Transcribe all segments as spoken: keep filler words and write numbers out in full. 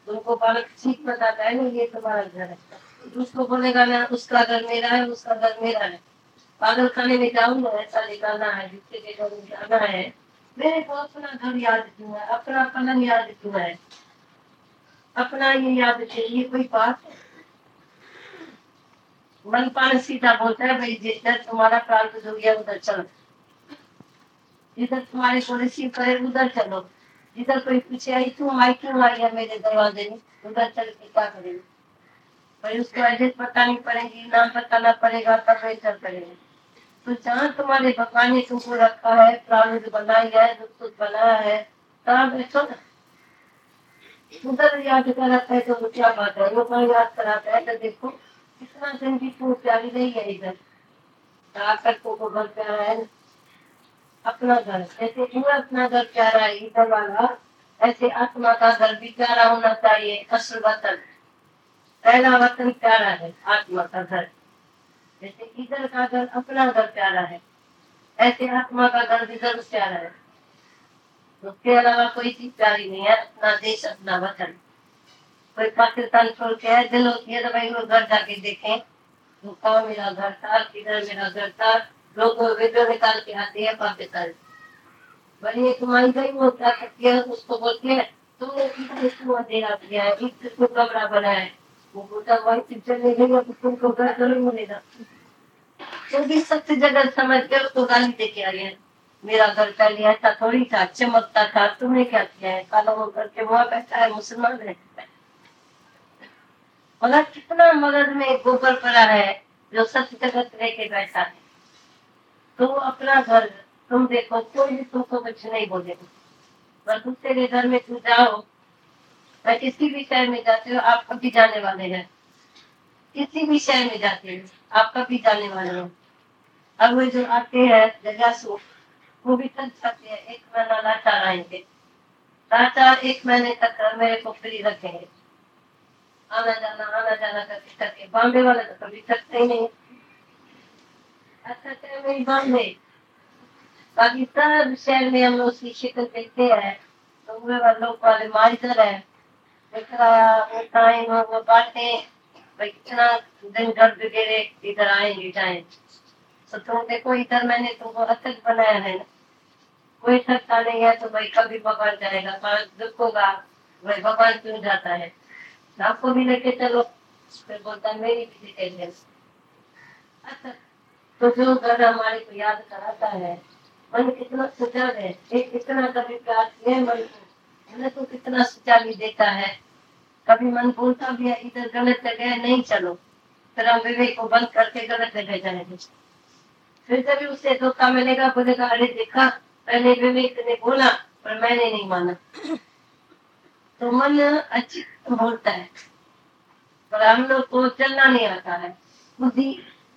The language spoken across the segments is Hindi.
तुमको बालक ठीक बताता है ना, ये तुम्हारा घर है, उसको बोलेगा ना उसका घर मेरा है, उसका घर मेरा है। पागल खाने में जाऊँ ना, ऐसा निकालना है, जिसके के घर में जाना है, मेरे को अपना घर याद क्यों है, अपना पलंग याद क्यों है, अपना ये याद क्यों, ये कोई बात है? मन पान सीधा बोलता है, भाई जिधर तुम्हारा प्रारब्ध हो गया उधर चलो, जिधर तुम्हारे को रिसीव करे उधर चलो, जिधर कोई पूछे आई तुम आई क्यों आई है मेरे दरवाजे में, उधर चल के क्या करेंगे? भाई उसको एड्रेस बतानी पड़ेगी, नाम बताना पड़ेगा, तब वही चल करेंगे। तो जहाँ तुम्हारे भगवान ने तुमको रखा है, प्रारूप बनाई है, दुख बनाया है, तहाँ बैठो ना। उधर याद कराता है तो क्या बात है, वो याद कराता है तो देखो कितना दिन की तू प्यारी नहीं है इधर आकर तुमको घर प्यारा है ना। अपना घर जैसे तुम्हें अपना घर प्यारा है इधर वाला, ऐसे आत्मा का घर भी प्यारा होना चाहिए। असल वतन, पहला वतन प्यारा है आत्मा का घर, जैसे इधर का घर अपना घर प्यारा है, ऐसे आत्मा का घर भी जरूर प्यारा है। उसके अलावा कोई चीज प्यारी नहीं है, अपना देश अपना वतन। कोई पाकिस्तान छोड़ के है दिल होती है तो भाई वो घर जाके देखें, तो कहाँ मेरा घर था, किधर मेरा घर था। लोग वीडियो निकाल के आते हैं पाकिस्तान, भाई तुम्हारी गई वो क्या करती है, उसको बोलती है तुमने इतना क्यों अंधेरा किया है, इतना कमरा बनाया है, वो बोलता भाई पिक्चर ले गई तो तुमको घर जरूर मिलेगा। तो भी सत्य जगह समझ के उसको गाली दे के आ गया, मेरा घर पहले ऐसा थोड़ी था, चमकता था, तुमने क्या किया है, काला वो करके वहां बैठा है, मुसलमान है। मगर कितना मगज में गोबर पड़ा है जो सत्य जगत लेके बैठा है। तो अपना घर तुम देखो, कोई भी तुमको कुछ नहीं बोलेगा, पर दूसरे के घर में तुम जाओ, मैं किसी भी शहर में जाते हो आप कभी जाने वाले हैं, किसी भी शहर में जाते हो आप कभी जाने वाले हो। अब वो जो आते हैं जजासू, वो भी थक सकते हैं, एक महीना लाचार आएंगे, लाचार एक महीने तक मेरे को फ्री रखेंगे, आना जाना आना जाना करके करके। बॉम्बे वाले तो कभी थकते ही नहीं। अच्छा अच्छा मेरी बॉम्बे, बाकी सब शहर में हम लोग उसकी शिकल देखते हैं, तो वे लोग वाले माइजर है, वो टाइम वो बातें, भाई इतना दिन घर वगैरह इधर आएंगे जाए। तो तुम देखो इधर मैंने तुमको अतक बनाया है ना, कोई थकता नहीं है, तो भाई कभी भगवान जाएगा, पर दुख होगा भाई भगवान क्यों जाता है, आपको भी लेके चलो, फिर बोलता है मेरी भी डिटेल। अच्छा, तो जो घर हमारे को याद कराता है, मन कितना सजग है, एक कितना कभी प्यार किया मन को, मन को कितना सच्चाई देता है। कभी मन बोलता भी है इधर गलत जगह नहीं चलो, फिर हम विवेक को बंद करके गलत जगह जाएंगे। फिर कभी उसे धोखा मिलेगा, बोलेगा अरे देखा पहले विवेक ने बोला पर मैंने नहीं माना। तो मन अच्छी बोलता है पर हम लोग को चलना नहीं आता है। बुद्धि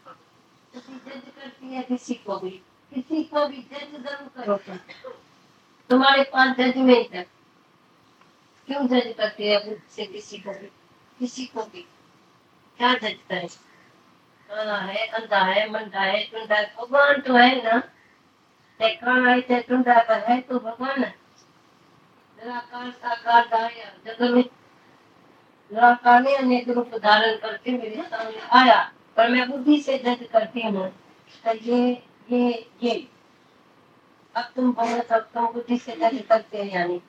जज करती है किसी को भी, किसी को भी जज जरूर करो, तुम्हारे पास जजमेंट है, क्यों जज करती है बुद्धि से किसी को भी, किसी को भी क्या जज करे, काला है अंधा है मंदा है टुंडा है, भगवान तो है ना, काला है टुंडा पर है तो भगवान है। निराकार साकार दाया जगत में, निराकार ने अनेक रूप धारण करके मेरे सामने आया, पर मैं बुद्धि से जज करती हूँ तो ये ये ये अब तुम बोलो तब तुम बुद्धि से जज करते हैं, यानी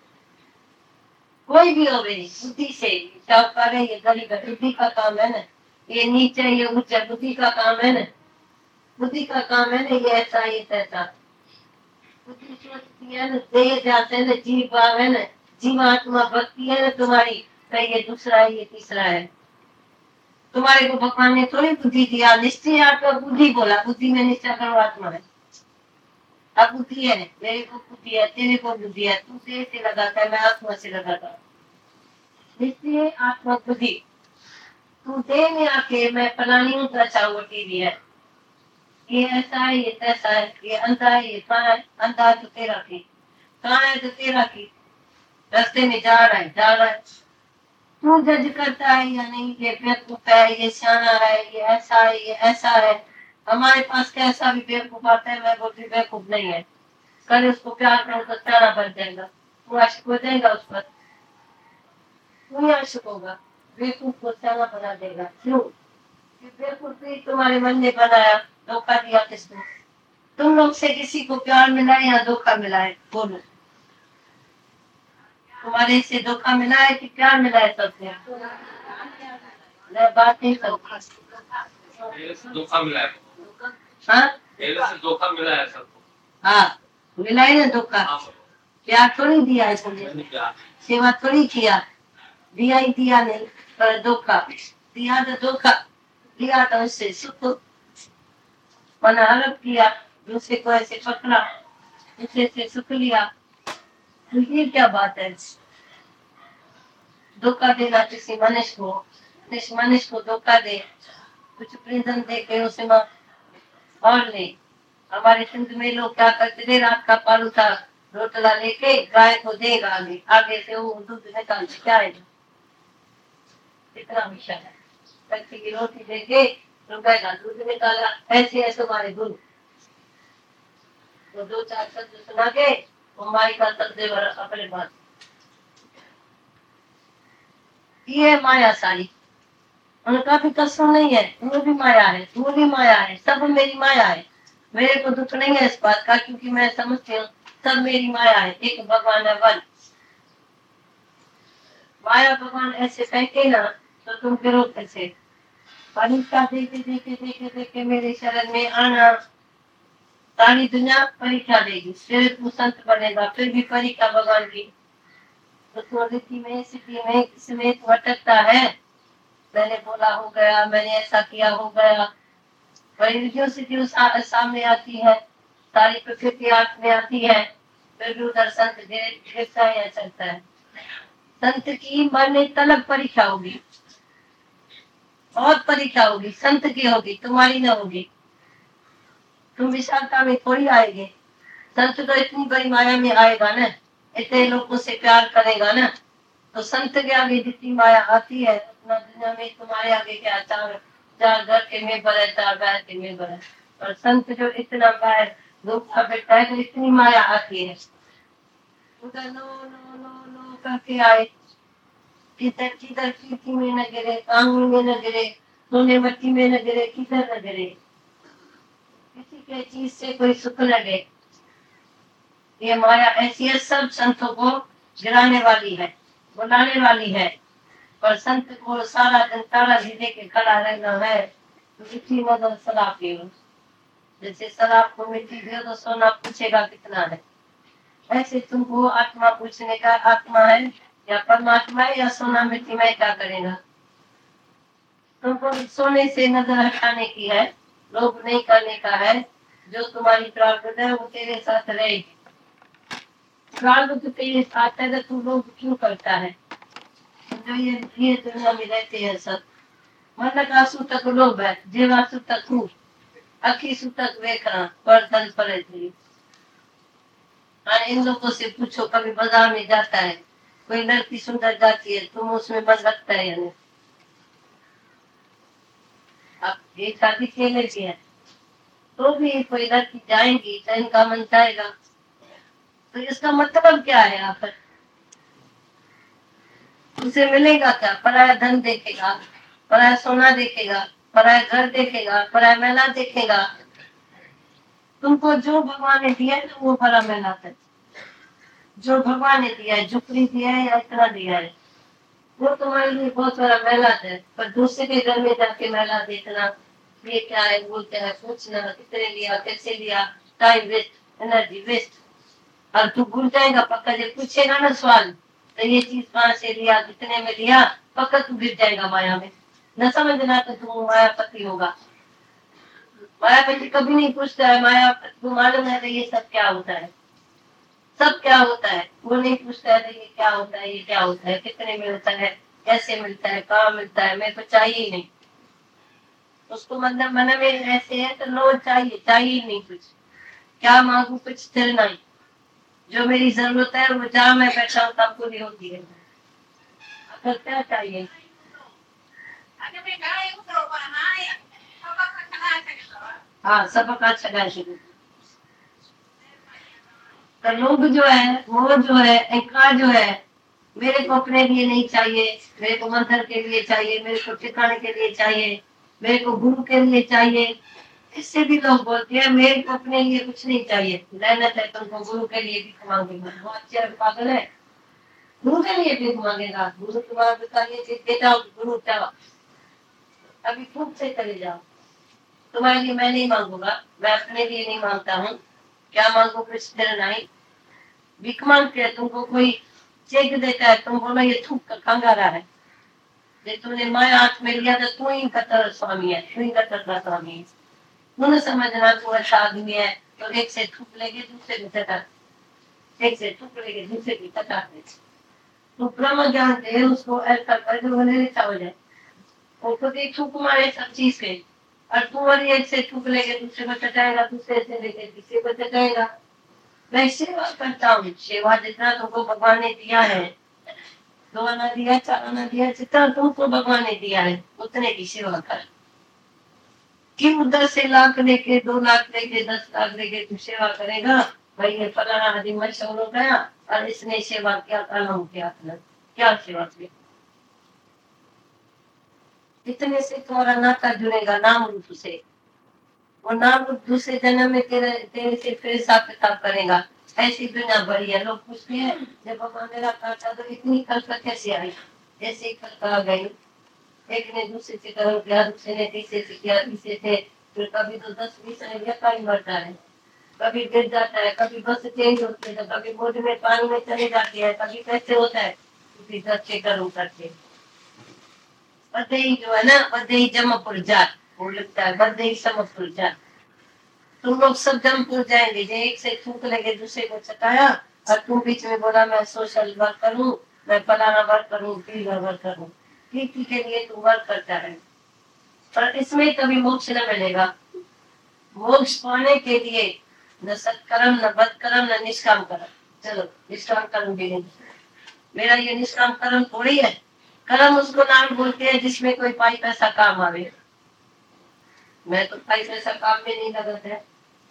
कोई भी हो मेरी बुद्धि से शाहकार है, ये गरीब है बुद्धि का काम है ना, ये नीचे ये ऊंचा बुद्धि का काम है ना, बुद्धि का काम है ना, ये ऐसा ये तैसा। बुद्धि सोचती है ना, देह जाते है ना, जीव भाव है ना, जीवात्मा भक्ति है ना तुम्हारी, तो ये दूसरा है ये तीसरा है। तुम्हारे को भगवान ने थोड़ी बुद्धि दिया, निश्चय आत्मा बुद्धि बोला, बुद्धि में निश्चय करो आत्मा है, अब बुद्धि है, मेरे को बुद्धि है, तेरे को बुद्धि है, तू देह से लगाता है मैं आत्मा से लगाता हूँ, निश्चय आत्मा बुद्धि। तू देह में आके मैं फलानी हूँ तो अच्छा वो टीवी है, ये ऐसा है ये तैसा है, ये अंधा है ये कहाँ है, अंधा है तो तेरा की, कहाँ है तो तेरा की, रास्ते में जा रहा है जा रहा है, तू जज करता है या नहीं, ये बेवकूफ है ये सियाना है, ये ऐसा है ये ऐसा है। हमारे पास कैसा भी बेवकूफ आता है, मैं बोलती बेवकूफ नहीं है, कल उसको प्यार करो तो सियाना बन जाएगा, तू आशिक हो जाएगा उस पर, वंश होगा, बेवकूफ को सियाना बना देगा। क्यों? बेवकूफी तुम्हारे मन ने बनाया, धोखा दिया किसने? तुम लोग से किसी को प्यार मिला है या धोखा मिला है? बोलो, तुम्हारे से धोखा मिला है कि प्यार मिला है? सबसे बात नहीं करती, धोखा मिला है। हाँ धोखा मिला है सबको। हाँ मिला है ना धोखा। प्यार थोड़ी दिया है तुमने, सेवा थोड़ी किया, दिया ही दिया नहीं, पर धोखा दिया तो धोखा दिया, तो उससे सुख मन हड़प किया, दूसरे को ऐसे पकड़ा, दूसरे से सुख लिया। तो ये क्या बात है? धोखा देना किसी मनुष्य को, किसी मनुष्य को धोखा दे, कुछ प्रिजन दे के उसे और ले। हमारे सिंध में लोग क्या करते थे, रात का पालू था रोटला लेके गाय को देगा, आगे आगे से वो दूध निकाल के क्या आएगा, इतना विषय है। कच्ची की रोटी देके तो गाय का दूध निकाला। ऐसे है तुम्हारे गुरु, तो दो चार शब्द सुना के माई का सददेव अपने पास। ये माया सारी, उनका भी कसूर नहीं है, वो भी माया है, वो भी माया है, सब मेरी माया है। मेरे को दुख नहीं है इस बात का, क्योंकि मैं समझती हूँ सब मेरी माया है। एक भगवान है, वन माया। भगवान ऐसे फेंके ना तो तुम गिरो कैसे? परीक्षा देखे देखे देखे देखे मेरे शरण में आना, सारी दुनिया परीक्षा देगी, फिर तू संत बनेगा, फिर भी परीक्षा भगवान की। तो तू रीति में स्थिति में किसमें भटकता है? मैंने बोला हो गया, मैंने ऐसा किया हो गया, परिविधियों से जो सा, सामने आती है, सारी प्रकृति आंख में आती है, फिर भी उधर संत गिरता है या चलता है। संत की मरने तलब परीक्षा होगी, बहुत परीक्षा होगी, संत की होगी, तुम्हारी न होगी। तुम विशालता में थोड़ी आएंगे, संत तो इतनी बड़ी माया में आएगा ना, इतने लोगों से प्यार करेगा ना, तो संत के आगे जितनी माया आती है उतना दुनिया में तुम्हारे आगे क्या, चार चार घर के मेंबर है, चार गाय के मेंबर है, और संत जो इतना गाय धोखा बैठा है तो इतनी माया आती है, उधर नो नो नो नो करके आए, किधर किधर कीर्ति में न गिरे, कानून में न गिरे, सोने मट्टी में न गिरे, किधर न गिरे, किसी के चीज से कोई सुख लगे। ये माया ऐसी है, सब संतों को गिराने वाली है, बुलाने वाली है, पर संत को सारा दिन तारा दे के खड़ा रहना है। तो इसी मदद शराब पियो, जैसे शराब को मिट्टी दियो तो सोना पूछेगा कितना है, ऐसे तुमको आत्मा पूछने का, आत्मा है या परमात्मा है या सोना मिट्टी में, क्या करेगा? तुमको सोने से नजर हटाने की है, लोभ नहीं करने का है। जो तुम्हारी प्रारब्ध है वो तेरे साथ रहेगी, प्रारब्ध तेरे साथ है तो तू लोभ क्यों करता है? जो ये ये दुनिया में रहते हैं सब, मन का आंसू तक लोभ है, जीव आंसू तक हूँ, अखी सूतक देखना पर धन पर थी। इन लोगों से पूछो, कभी बाजार में जाता है कोई लड़की सुंदर जाती है, तुम उसमें मन रखता है या नहीं? अब ये शादी के लिए है तो भी कोई लड़की जाएंगी तो इनका मन जाएगा, तो इसका मतलब क्या है? आप उसे मिलेगा क्या? पराया धन देखेगा, पराया सोना देखेगा, पराया घर देखेगा, पराया मेला देखेगा। तुमको जो भगवान ने दिया है तो वो भरा मेला है, जो भगवान ने दिया है, झुपड़ी दिया है या इतना दिया है, वो तुम्हारे लिए बहुत बड़ा मेला है। पर दूसरे के घर में जाके मेला देखना, ये क्या है, वो क्या है, पूछना कितने लिया, कैसे लिया, टाइम वेस्ट, एनर्जी वेस्ट। और तू भूल जाएगा पक्का, जब पूछेगा ना सवाल तो ये चीज कहाँ से लिया, कितने में लिया, पक्का तू गिर जाएगा माया में। न समझना तो तू मायापति होगा। मायापति कभी नहीं पूछता है, माया तू मालूम है तो ये सब क्या होता है, सब क्या होता है, वो नहीं पूछता है ये क्या होता है, ये क्या होता है, कितने में होता है, कैसे मिलता है, कहाँ मिलता है, मेरे को चाहिए ही नहीं। उसको मतलब मन में ऐसे है तो लो चाहिए, चाहिए नहीं कुछ, क्या मांगू कुछ स्थिर नहीं, जो मेरी जरूरत है वो जहाँ मैं बैठा हूँ तब पूरी होती है। अगर क्या चाहिए, हाँ सबका अच्छा शुरू। तो लोग जो है, वो जो है, इनका जो है, मेरे को अपने लिए नहीं चाहिए, मेरे को मंदिर के लिए चाहिए, मेरे को ठिकाने के लिए चाहिए, मेरे को गुरु के लिए चाहिए। इससे भी लोग बोलते हैं मेरे को अपने लिए कुछ नहीं चाहिए, मेहनत है तुमको गुरु के लिए भी मांगेगा। वो अच्छे पागल है, गुरु के लिए भी मांगेगा। गुरु तुम्हारा बताइए कि बेटा गुरु चाहो, अभी खुद से चले जाओ। तुम्हारे लिए मैं नहीं मांगूंगा, मैं अपने लिए नहीं मांगता हूँ। क्या मांगो कुछ देर नहीं, भिख मांगते हैं। तुमको कोई चेक देता है, तुम बोलो ये थूक कंगारा है, जे तूने माया हाथ में लिया तो तू ही कतर स्वामी है, तू ही कतर का स्वामी है। तूने समझना तू अच्छा आदमी है, तो एक से थूक लेके दूसरे को चटा, एक से थूक लेके दूसरे को चटा दे। तू ब्रह्म ज्ञान दे उसको, ऐसा कर जो बने अच्छा हो जाए। वो खुद ही थूक मारे सब चीज के, और तू और एक से थूक लेके दूसरे को चटाएगा, दूसरे से लेके तीसरे को चटाएगा। मैं सेवा करता हूँ, सेवा जितना तुमको भगवान ने दिया है, दो आना दिया, चार आना दिया, जितना तुमको भगवान ने दिया है उतने की सेवा कर। क्यों दस लाख लेके, दो लाख लेके, दस लाख लेके तू सेवा करेगा? भाई ये फलाना आदमी मशहूर हो गया और इसने सेवा किया, कलम किया, क्या सेवा की? इतने से तुम्हारा नाता जुड़ेगा नाम रूप से। और नाम रूप दूसरे जन्म में तेरे तेरे से फिर हिसाब किताब करेगा। ऐसी दुनिया बड़ी है। लोग पूछते हैं जब भगवान मेरा काटा तो इतनी कल्पना कैसे आई? ऐसे ही कल्पना आ गई। एक ने दूसरे से कर्म किया, दूसरे ने तीसरे से किया, तीसरे से फिर कभी तो दस बीस आइडिया का ही मरता है, कभी गिर जाता है, कभी बस चेंज होती है, कभी बोझ में पानी में चले जाती है, कभी कैसे होता है, किसी दस से कर्म करके। बदई जो है ना, बदई जमपुर जात, वो लगता है बदई समपुर जात। तुम लोग सब जमपुर जाएंगे, जो एक से थूक लेके दूसरे को चटाया, और तुम बीच में बोला मैं सोशल वर्क करूं, मैं फलाना वर्क करूं, पीला वर्क करूं। कीर्ति के लिए तुम वर्क करता है, पर इसमें कभी मोक्ष न मिलेगा। मोक्ष पाने के लिए न सत्कर्म, न बदकर्म, न निष्काम कर्म। चलो निष्काम कर्म भी नहीं, मेरा ये निष्काम कर्म थोड़ी है। कर्म उसको नाम बोलते हैं जिसमें कोई पाई पैसा काम आवे। मैं तो पाई पैसा काम में नहीं लगाता है।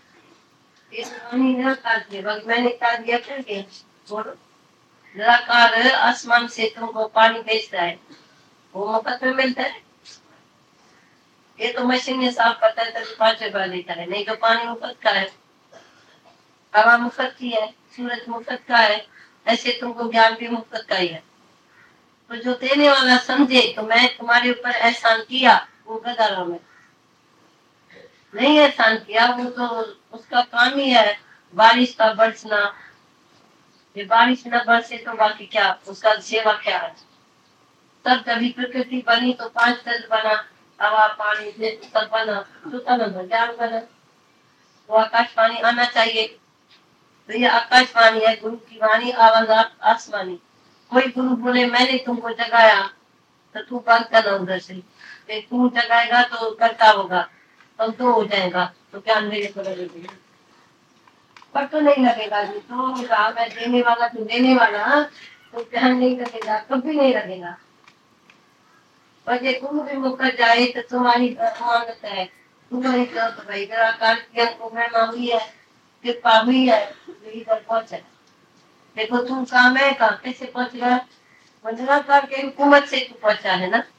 इस मैंने कहा दिया करके छोड़ो। निराकार आसमान से तुमको पानी भेजता है, वो मुफ्त में मिलता है। ये तो मशीन में साफ करता है तो पांच रुपया लेता है, नहीं तो पानी मुफ्त का है, हवा मुफ्त की है, सूरज मुफ्त का है। ऐसे तुमको ज्ञान भी मुफ्त का ही है। तो जो देने वाला समझे तो मैं तुम्हारे ऊपर एहसान किया, वो गदारों में नहीं एहसान किया, वो तो उसका काम ही है बारिश का बरसना। ये बारिश न बरसे तो बाकी क्या, उसका सेवा क्या है? तब कभी प्रकृति बनी तो पांच तत्व बना, हवा पानी सब बना, तो तब ज्ञान बना। वो आकाश पानी आना चाहिए, तो ये आकाश वाणी है, गुरु की वाणी, आवाज आसमानी। कोई गुरु बोले मैंने तुमको जगाया तो तू बात करना उधर से, तू जगाएगा तो करता होगा, तो तो हो जाएगा, तो ज्ञान मेरे को लगेगा। पर तो नहीं लगेगा, तो कहा मैं देने वाला, तू देने वाला, तो ध्यान नहीं लगेगा, कभी नहीं लगेगा। पर ये गुरु भी मुकर जाए तो तुम्हारी मांगता है, तुम्हारी तो भाई निराकार को मैं मांगी है, कृपा हुई है, इधर पहुंचा। देखो तुम काम है कहाँ कैसे पहुंच गया? निराकार के हुकूमत से तू पहुंचा है ना,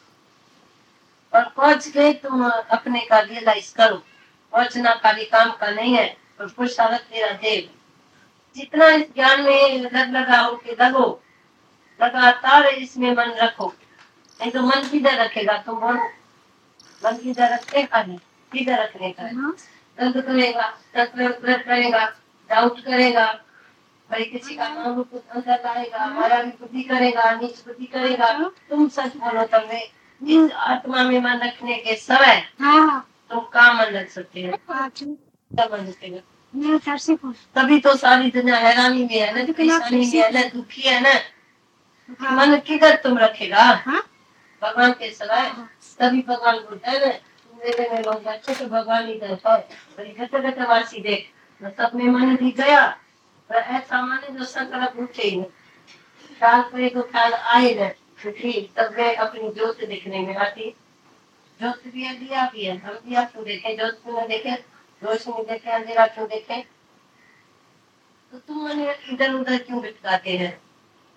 और पहुंच गए तुम अपने का रियलाइज करो। पहुंचना खाली काम का नहीं है, और पुरुषार्थ तेरा देव। जितना इस ज्ञान में लग लगा होके लगो, लगातार इसमें मन रखो, नहीं तो मन किधर रखेगा? तुम बोलो मन किधर रखने का है, किधर रखने का है? दर्द करेगा, दर्द करेगा, डाउट करेगा, भाई किसी का नाम अंदर लाएगा, माया भी बुद्धि करेगा, नीच बुद्धि करेगा। तुम सच बोलो, तब इस आत्मा में मन रखने के समय तुम काम मन रख सकते हो। मन रखेगा तभी तो सारी दुनिया हैरानी में है ना, परेशानी में है ना, दुखी है ना। मन किधर तुम रखेगा? भगवान के सिवाय। तभी भगवान बोलता है ना, मेरे में लोग अच्छे तो भगवान ही रहता है। वासी देख सब में मन भी गया, पर ऐसा मन जो संकल्प उठे ही नहीं, ख्याल करे तो ख्याल आए न, तब वे अपनी ज्योत दिखने में आती। ज्योत भी है, दिया भी है, हम दिया क्यों देखे? ज्योत क्यों न देखे? रोशनी देखे, अंधेरा क्यों देखे? तो तुम मन इधर उधर क्यों भटकाते हैं?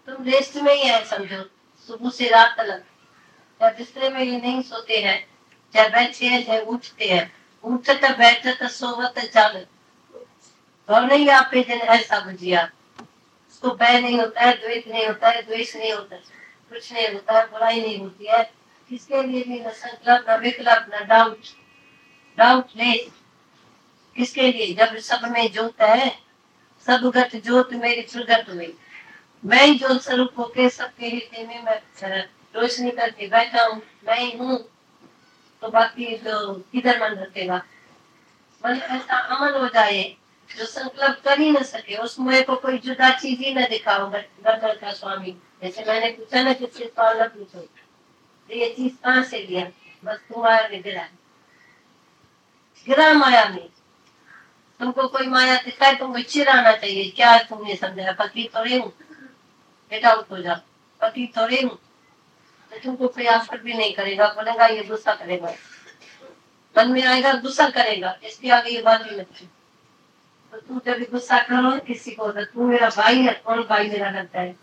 तुम रेस्ट में ही है समझो, सुबह से रात तक या बिस्तरे में ये नहीं सोते हैं, चाहे बैठे हैं चाहे उठते हैं, उठते बैठते सोवत चाल और नहीं आप पे दिन ऐसा बुझिया, उसको भय नहीं होता है, द्वेष नहीं होता है, द्वेष नहीं होता है, कुछ नहीं होता है, बुराई नहीं होती है, किसके लिए भी न संकल्प न विकल्प न डाउट डाउट लेस, किसके लिए? जब सब में ज्योत है, सब गत ज्योत मेरी प्रगट हुई, मैं ही ज्योत स्वरूप होके सबके हृदय में मैं रोशनी करके बैठा हूँ, मैं ही हूँ, तो बाकी तो किधर मन रखेगा? मन ऐसा अमल हो जाए जो संकल्प कर ही न सके, उस मुझे को कोई जुदा चीज ही न दिखाओ गटर का स्वामी। जैसे मैंने पूछा ना किसी सवाल न पूछो, तो ये चीज कहाँ से लिया? बस तुम्हारा में गिरा गिरा माया में, तुमको कोई माया दिखाए तुमको चिराना चाहिए, क्या तुमने समझा? पति थोड़े हूँ, बेटा उठ हो जा, पति थोड़े हूँ, तो तुमको कोई आफत भी नहीं करेगा, बोलेगा ये गुस्सा करेगा, मन में आएगा गुस्सा करेगा, इसके आगे ये बात ही नहीं। तो तू जब गुस्सा करो किसी को, तो तू मेरा भाई है, कौन भाई मेरा लगता है?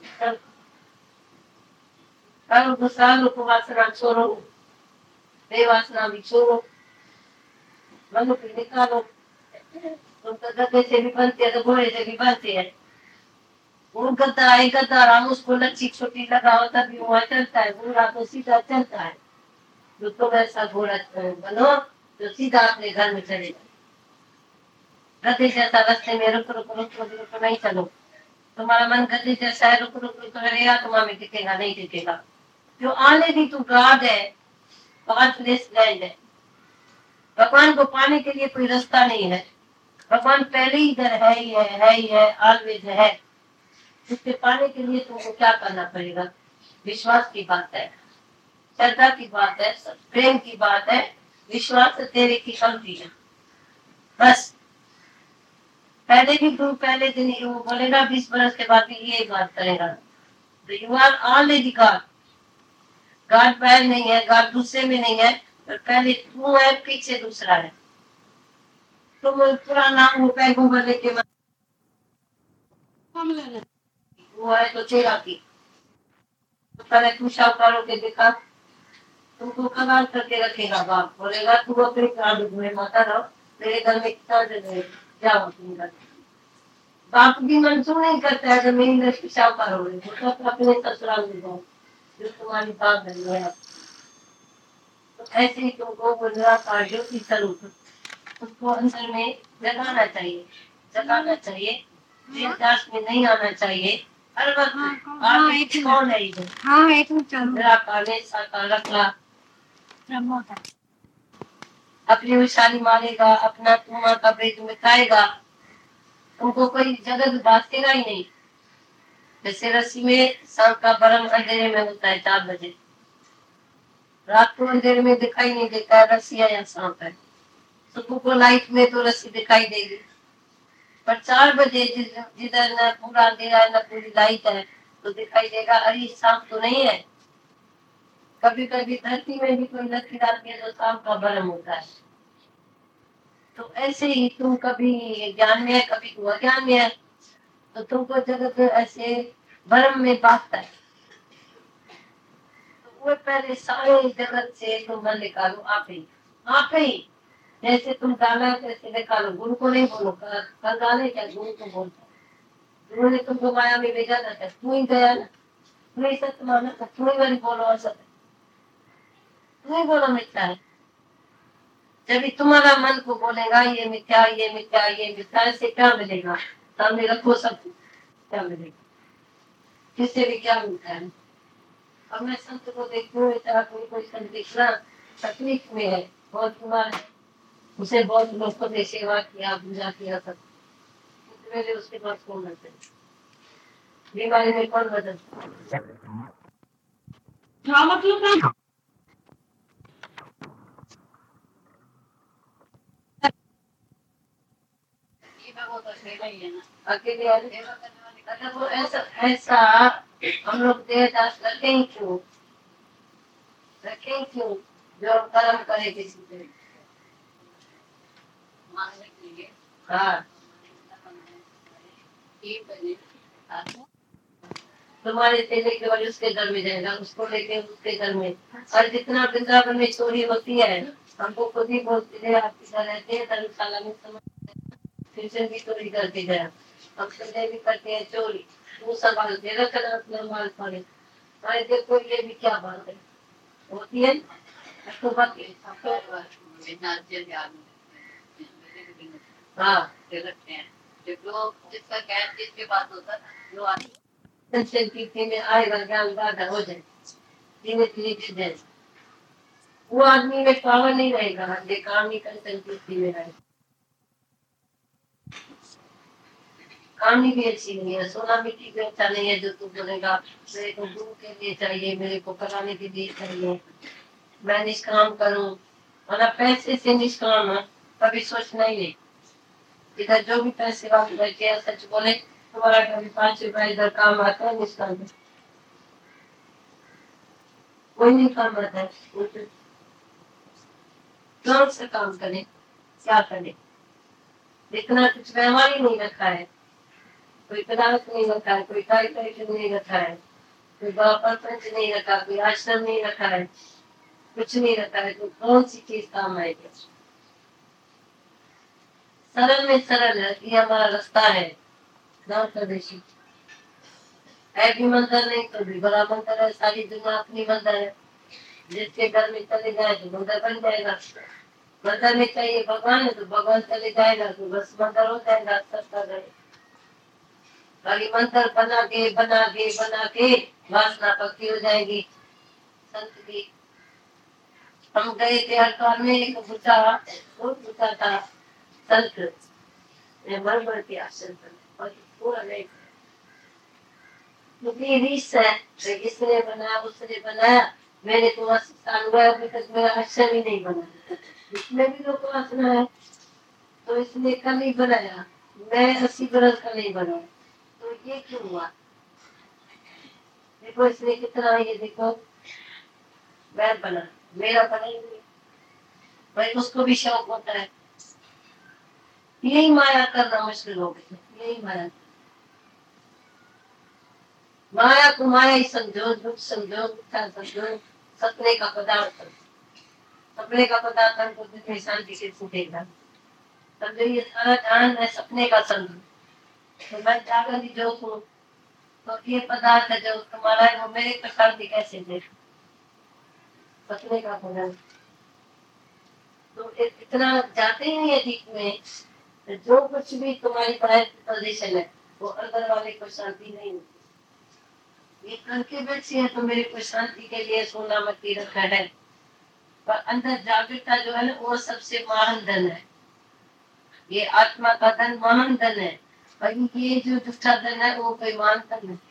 करो गुस्सा, वासना छोड़ो, बेवासना भी छोड़ो, मन को निकालो। तुम तो गधे से भी बनते हैं तो घोड़े से भी बनते हैं, वो गद्दा है गद्दा राम, उसको लच्छी छोटी लगाओ तभी वहां चलता है, घोड़ा तो सीधा चलता है। जो तुम ऐसा घोड़ा बनो तो सीधा अपने घर में चले जाओ, गधे जैसा रास्ते में रुक रुक रुक रुक रुक नहीं चलो, तुम्हारा मन गधे जैसा है, रुक रुक रुक रहेगा, तुम्हारा टिकेगा नहीं टिकेगा। जो आने दी तू गॉड है, गॉड प्लेस लैंड है, भगवान को पाने के लिए कोई रास्ता नहीं है, भगवान पहले ही इधर है ही है, है ही है, ऑलवेज है। उसके पाने के लिए तुमको क्या करना पड़ेगा? विश्वास की बात है, श्रद्धा की बात है, प्रेम की बात है, विश्वास तेरे की कमती है, बस। पहले भी तुम पहले दिन ही वो बोलेगा, बीस बरस के बाद भी ये बात करेगा, तो you are already God. God bad नहीं है, गॉड गुस्से में नहीं है, तो पहले तू है, पीछे दूसरा है। तुम पूरा नाम हो पैगंबर लेके वो है तो तेरा की, तो पहले तू शाहकारों के दिखा, तुमको कमाल करके रखेगा बाप, बोलेगा तू अपने काम में माता रहो, मेरे घर में कितना जगह है, जाओ तुम घर। बाप भी मंजूर नहीं करता है जब मेरी लड़की शाहकार हो रही है, तो अपने ससुराल में जाओ जो तुम्हारी बात बनी है। तो ऐसे ही तुमको गुजरा का ज्योति स्वरूप उसको अंदर में जगाना चाहिए, जगाना चाहिए, देवदास में नहीं आना चाहिए। हर वक्त आप कौन है इधर? हाँ एक मिनट मेरा काले साका रखला अपनी विशाली मारेगा, अपना तुम्हारा का भेद मिटाएगा, तुमको कोई जगत बांटेगा ही नहीं। जैसे रस्सी में सांप का बरम अंधेरे में होता है, चार बजे रात को अंधेरे में दिखाई नहीं देता है रस्सी है या सांप है, सुबह को लाइट में तो रस्सी दिखाई देगी, पर चार बजे जिधर न पूरा अंधेरा है न पूरी लाइट है तो दिखाई देगा अरे सांप तो नहीं है। कभी कभी धरती में भी कोई लकीर आती है तो सांप का भरम होता है। तो ऐसे ही तुम कभी ज्ञान में है कभी अज्ञान में है, तो तुमको जगत ऐसे भरम में बांटता है, तो वो पहले सारे जगत से तुम मन निकालो आप ही आप ही। जैसे तुम गाना कैसे निकालो, गुरु को नहीं बोलो, कर गाने क्या गुरु को बोलता है, गुरु ने तुमको माया में भेजा था, तू ही गया ना, तू ही सत्य माना, तू ही वाली बोलो और सत्य तू ही बोलो मिथ्या है। जब तुम्हारा मन को बोलेगा ये मिथ्या ये मिथ्या ये मिथ्या, से क्या मिलेगा? सामने रखो सब, क्या मिलेगा? किससे भी क्या मिलता है? अब मैं संत को देखती हूँ, कोई कोई संत दिखना तकलीफ में है, बहुत बीमार है, उसे बहुत लोगों ने सेवा किया पूजा किया सब, मेरे उसके पास कौन रहते हैं? बीमारी में कौन बदल क्या मतलब अकेले अगर वो ऐसा ऐसा हम लोग देवदास रखें क्यों रखें क्यों जो कर्म करे किसी से, हाँ तुम्हारे से लेके और उसके घर में जाएगा, उसको लेके उसके घर में। और जितना वृंदावन में चोरी होती है, हमको खुद ही बोलते थे आप इधर रहते हैं धर्मशाला में, समझ ट्यूशन भी चोरी करके गया, हम संजय भी करते हैं चोरी, वो सवाल दे रखना अपना माल पड़े। अरे देखो ये भी क्या बात है होती है। तो बाकी हाँ जिसका ज्ञान जिसके पास होता है वो संस्कृति में आएगा, ज्ञान बाधा हो जाए, धीरे धीरे गिर जाए, वो आदमी में पावर नहीं रहेगा, ये काम नहीं कर संस्कृति में रहेगा। कहानी भी अच्छी नहीं है, सोना मिट्टी भी अच्छा नहीं है जो तू बोलेगा मेरे को गुरु के लिए चाहिए, मेरे को कराने के लिए चाहिए, मैं निष्काम करूं, मतलब पैसे से निष्काम है, कभी सोचना ही नहीं। इधर जो भी पैसे वाले बैठे हैं सच बोले, तुम्हारा कभी पांच रुपया इधर काम आता है निष्काम, कोई नहीं काम आता है। कौन से काम करे, क्या करे, इतना कुछ व्यवहार ही नहीं रखा है, कोई पदार्थ नहीं रखा है, कोई टाइटल नहीं रखा है, कोई परपंच नहीं रखा, कोई आश्रम नहीं रखा है, कुछ नहीं रखा है, तो कौन सी चीज काम आएगी। सरल में सरल है, ये हमारा रास्ता है। गाँव प्रदेशी है भी मंदिर नहीं तो भी बड़ा मंदिर है, सारी दुनिया अपनी मंदिर है, जिसके घर में चले जाए तो मंदिर बन जाएगा। मंदिर में चाहिए भगवान है तो भगवान चले जाएगा तो बस मंदिर हो जाएगा सबका घर। बाकी मंदिर बना के बना के बना के वासना पक्की हो जाएगी संत की। हम गए थे हरिद्वार में, एक बुढ़ा बहुत बुढ़ा था संत, मर मर के आश्रम पर पूरा नहीं मुझे रीस है, इसने बनाया उसने बनाया, मैंने तो अभी तक मेरा आश्रम ही नहीं बना, इसमें भी लोग वासना है तो इसने कल ही बनाया, मैं अस्सी बरस का नहीं बना, तो ये क्यों हुआ। देखो इसने कितना, ये देखो मैं बना, मेरा बना ही नहीं भाई, उसको भी शौक होता है। यही माया करना मुश्किल हो गई, यही माया माया को माया ही समझो, दुख समझो, दुखा समझो, सपने का पदार्थ, सपने का पदार्थ हमको दुख शांति से छूटेगा। समझो ये सारा ध्यान है सपने का समझो, तो मैं जाकर जो हूँ तो ये पदार्थ है जो तुम्हारा है वो मेरे को शांति कैसे दे, सपने का पदार्थ। तो इतना जाते ही नहीं अधिक में, जो कुछ भी तुम्हारी पढ़ाई पोजीशन है वो अंदर वाले को शांति नहीं होती। ये करके बैठी है तो मेरे को शांति के लिए सोना मती रखा है, पर अंदर जागृतता जो है ना वो सबसे महान धन है, ये आत्मा का धन महान धन है, पर ये जो दूसरा धन है वो कोई महान धन है,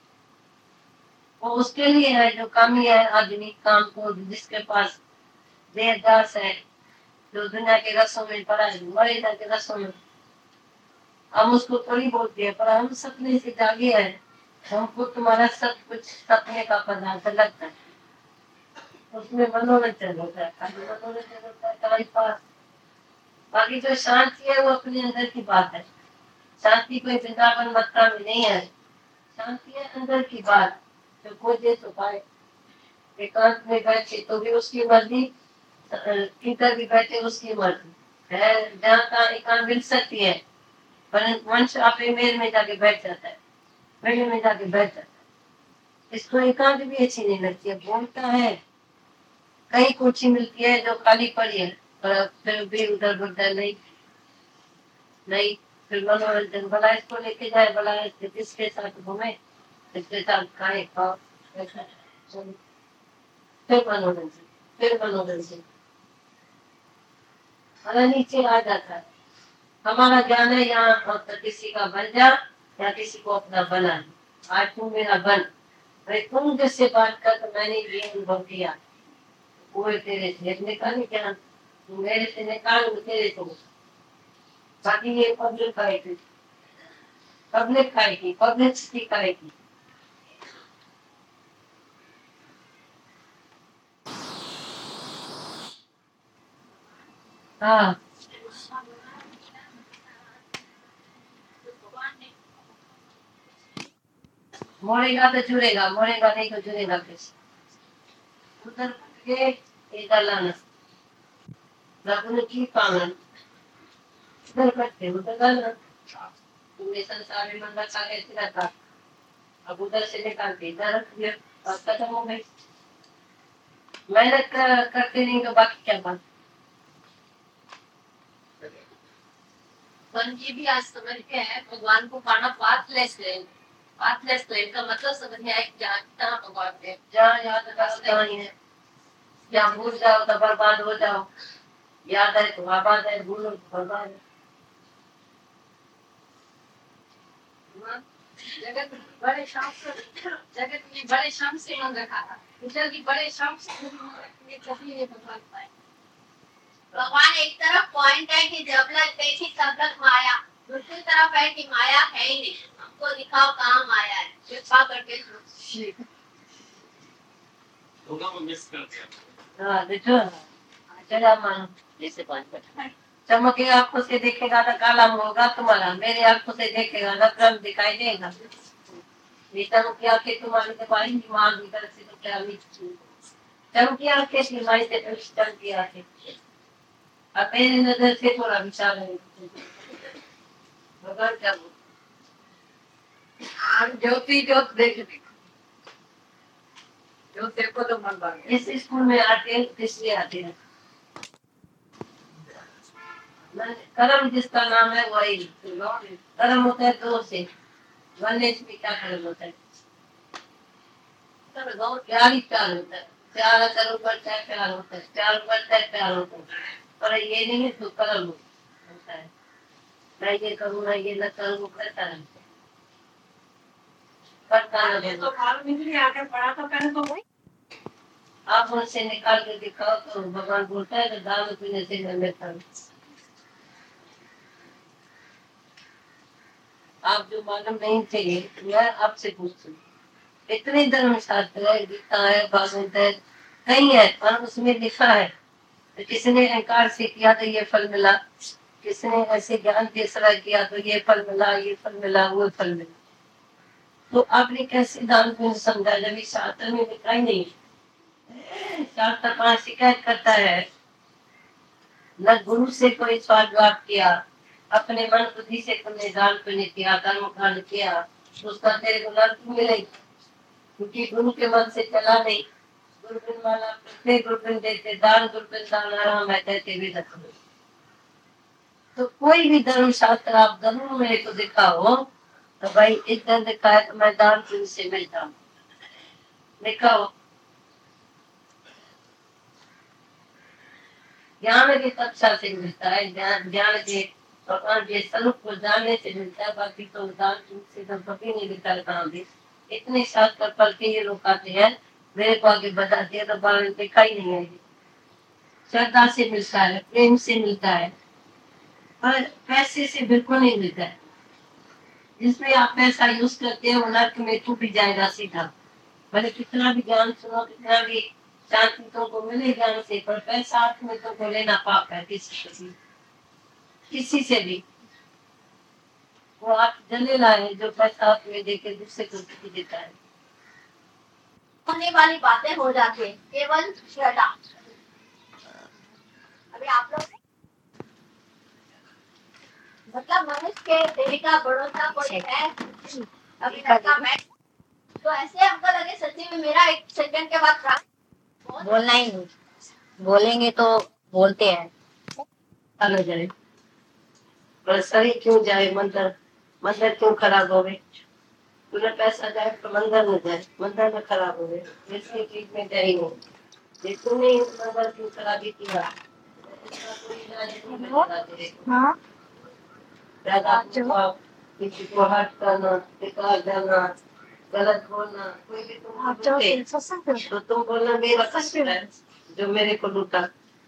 वो उसके लिए है जो कामी है आदमी, काम को जिसके पास देहदास है, जो दुनिया के रसों में पड़ा है, मरेगा के रसों में। हम उसको थोड़ी बोलते हैं, पर हम सपने से जागे हैं, हमको तुम्हारा सब कुछ सपने का पदार्थ लगता है, उसमें मनोरंजन होता है, खाली मनोरंजन होता है तुम्हारे पास। बाकी जो शांति है वो अपने अंदर की बात है, शांति कोई वृंदावन मथुरा में नहीं है, शांति है अंदर की बात, जो खोजे तो पाए। एकांत में बैठे तो भी उसकी मर्जी, किधर भी बैठे उसकी मर्जी है, जहाँ कहाँ एकांत मिल सकती है, पर मनुष्य अपने मेल में जाके बैठ जाता है, मेल में जाके बैठ जाता है, इसको एकांत भी अच्छी नहीं लगती है, बोलता है कहीं कुछ मिलती है जो खाली पड़ी है, पर फिर भी उधर बुद्धर नहीं नहीं फिर मनोरंजन भला इसको लेके जाए, भला किसके साथ घूमे, इसके साथ खाए खाओ, फिर मनोरंजन फिर मनोरंजन अरे नीचे आ जाता है। हमारा ज्ञान है यहाँ तो किसी का बन जा या किसी को अपना बना, आज तू मेरा बन, भाई तुम जिससे बात कर तो मैंने ये अनुभव किया, वो तेरे से निकाल क्या, मेरे से निकाल तेरे को, बाकी ये पब्लिक खाएगी, पब्लिक खाएगी, पब्लिसिटी खाएगी। हाँ मोड़ेगा तो जुड़ेगा, मोड़ेगा नहीं तो जुड़ेगा कैसे। उधर के इधर लाना, रघुन की पावन उधर करते उधर डालना। तुमने संसार में मन रखा कैसे रहता, अब उधर से निकाल के इधर रख दिया और खत्म हो गई। मेहनत कर, करते नहीं तो बाकी क्या बात। मन जी भी आज समझ के है भगवान को पाना पाथलेस लेन। पाथलेस लेन का मतलब समझ में आया कि जहाँ कितना भगवान है, जहाँ याद रास्ता ही है, जहाँ भूल जाओ तो बर्बाद हो जाओ, याद है तो आबाद है, भूलो तो बर्बाद है। जगत बड़े शाम से जगत में बड़े शाम से मन रखा था, इधर भी बड़े शाम से ये कभी नहीं भगवान पाए। भगवान एक तरफ पॉइंट है कि जब लग देखी तब लग माया, दूसरी तरफ है कि माया है ही नहीं, हमको दिखाओ कहाँ माया है, कृपा करके होगा वो मिस कर दिया। हाँ देखो चला मानो जैसे पॉइंट चमके आंखों से देखेगा तो काला होगा तुम्हारा, मेरे आंखों से देखेगा तो क्रम दिखाई देगा। चमकी आंखें तुम्हारी तो पाई दिमाग भीतर से तो क्या चमकी आंखें सिमाई से तो चमकी आंखें अब मेरी नजर से थोड़ा विचार है भगवान क्या ज्योति ज्योत देख ज्योत देखो तो मन भाग गया। इस स्कूल में आते हैं इसलिए आते हैं, कर्म जिसका नाम है वही कर्म होता है दो से, वनने से क्या कर्म होता है, प्यार ही प्यार होता है, प्यार कर्म करता है प्यार होता है, प्यार करता है प्यार होता है, पर ये नहीं है तो कर्म होता है। मैं ये करूँ ना ये न करूँ करता है करता ये तो मालूम ही नहीं आके पढ़ा तो पहले तो वही आप उनसे निकाल के दिखाओ तो भगवान बोलता है तो दारू पीने से मैं लेता हूँ। आप जो मालूम नहीं थे मैं आपसे पूछती हूँ, इतने धर्मशास्त्र है, गीता है, भागवत है, कहीं है और उसमें लिखा है तो किसने अहंकार से किया तो ये फल मिला, किसने ऐसे ज्ञान तीसरा किया तो ये फल मिला, ये फल मिला, वो फल मिला। तो आपने कैसे दान पुण्य समझा जब इस शास्त्र में लिखा ही नहीं। शास्त्र कहाँ शिकायत करता है, न गुरु से कोई स्वाद किया, अपने मन बुद्धि से तुमने दान पुण्य किया, कर्म कांड किया, उसका तेरे को नर्क मिलेगी, क्योंकि गुरु के मन से चला नहीं। गुरुबिन वाला प्रत्येक गुरुबिन देते दान, गुरुबिन दान आराम है कहते भी रखो। तो कोई भी धर्म शास्त्र आप जरूर मेरे को दिखाओ तो भाई इधर दिखा है तो मैं दान पुण्य से मिलता हूँ, दिखाओ। ज्ञान की कक्षा से मिलता है, ज्ञान ज्ञान के भगवान के स्वरूप को जानने से मिलता है, बाकी तो दान पुण्य से तो कभी नहीं निकलता। इतने शास्त्र पढ़ के ये लोग आते हैं, मेरे को आगे बताते हैं तो बाल देखा ही नहीं है। श्रद्धा से मिलता है, प्रेम से मिलता है, पर पैसे से बिल्कुल नहीं मिलता है। जिसमें आप पैसा यूज करते हो नर्क में टूट जाएगा सीधा। भले कितना भी ज्ञान सुनो, कितना भी शांति तुमको मिले ज्ञान से, पर पैसा हाथ में तुमको लेना पाप है किसी से किसी से भी। वो आप जलेला है जो पैसा हाथ में देके दूसरे को दुख देता है। होने वाली बातें हो जाती है केवल श्रद्धा। अभी आप लोग मतलब मनुष्य के देह का बढ़ोतरा कोई है अभी तक का मैं तो ऐसे हमको लगे सच्ची में मेरा एक सेकंड के बाद बोलना ही नहीं, बोलेंगे तो बोलते हैं अलग जाए पर शरीर क्यों जाए, मंदिर मंदिर क्यों खराब हो गए, पूरा पैसा जाए तो मंदिर में जाए, मंदिर में खराब हो गए, इसकी चीज में जाए नहीं। ये तूने मंदिर क्यों खराबी किया, हाँ किसी को हट करना, बेकार जाना, गलत बोलना, कोई भी तुम तो तुम बोलना मेरा कष्ट है जो मेरे को लूटा,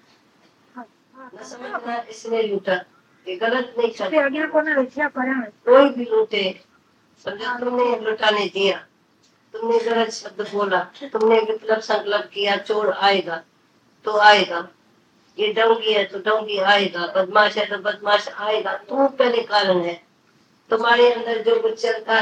न समझना इसने लूटा, ये गलत नहीं करता। कोई भी लूटे समझो, तुमने लुटाने दिया, तुमने गलत शब्द बोला, तुमने विप्लव संकल्प किया, चोर आएगा तो आएगा, ये डोंगी है तो डोंगी आएगा, बदमाश है तो बदमाश आएगा, तुम पहले कारण है। तुम्हारे अंदर जो कुछ चलता है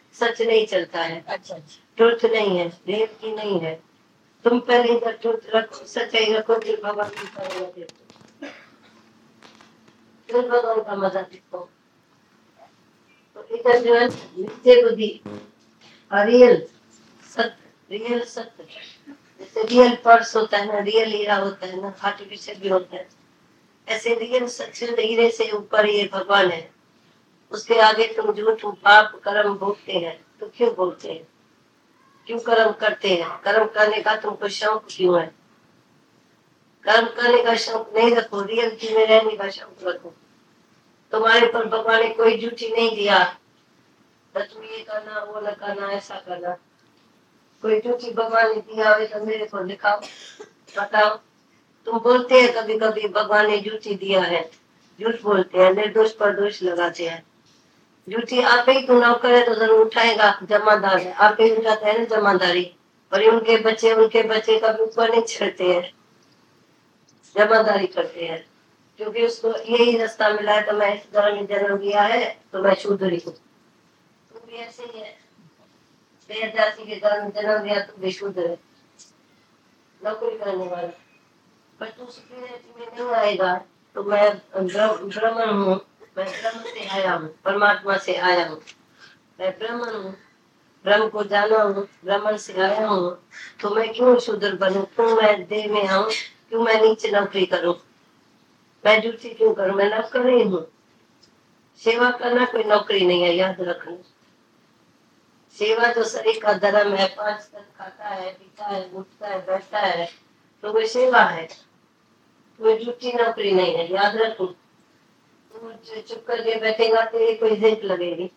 सच नहीं चलता है, अच्छा अच्छा ट्रुथ नहीं है, रियलिटी नहीं है। तुम पहले इधर ट्रुथ रखो, सच्चाई रखो, फिर भगवान की करुणा देखो, फिर भगवान का मजा देखो। तो इधर जो है नित्य बुद्धि और रियल सत्य, रियल सत्य, जैसे रियल पर्स होता है ना, रियल हीरा होता है ना, आर्टिफिशियल भी होता है, ऐसे रियल सच्चे हीरे से ऊपर ये भगवान है। उसके आगे तुम झूठ पाप कर्म भोगते हैं, तो क्यों भोगते हैं, क्यों कर्म करते हैं? कर्म करने का तुमको शौक क्यों है? कर्म करने का शौक नहीं रखो, रियलिटी में रहने का शौक रखो। तुम्हारे पर भगवान ने कोई ड्यूटी नहीं दिया, तो तुम ये करना वो न करना ऐसा करना। कोई ड्यूटी भगवान ने दिया हो तो मेरे को दिखाओ, बताओ। तुम बोलते हैं कभी कभी भगवान ने ड्यूटी दिया है, झूठ बोलते हैं, निर्दोष पर दोष लगाते हैं। ड्यूटी आप ही तुम नौकर है तो जरूर उठाएगा, जमादार है आप ही उठाते हैं ना जमादारी। और उनके बच्चे उनके बच्चे कभी ऊपर नहीं चढ़ते हैं, जमादारी करते हैं, क्योंकि उसको यही रास्ता मिला है। तो मैं इस धर्म में जन्म लिया है तो मैं शूद्री हूँ। तुम भी ऐसे ही है, बेजाती के धर्म में जन्म लिया तो भी शूद्र है, नौकरी करने वाला। पर तू सुपीरियरिटी में नहीं आएगा। तो मैं ब्राह्मण हूँ, मैं ब्रह्म से आया हूँ, परमात्मा से आया हूँ, मैं ब्राह्मण हूँ, ब्रह्म को जाना हूँ, ब्राह्मण से आया हूँ। तो मैं क्यों शूद्र बनूं, क्यों मैं देह में आऊं, क्यों मैं नीचे नौकरी करूं, मैं ड्यूटी क्यों करूं? मैं नौकर ही हूँ। सेवा करना कोई नौकरी नहीं है, याद रखना। सेवा जो शरीर का धर्म है, पांच तन खाता है, पीता है, उठता है, बैठता है, तो वो सेवा है, कोई ड्यूटी नौकरी नहीं है, याद रखो। तुम चुप करके बैठेगा तो कोई इज्जत लगेगी,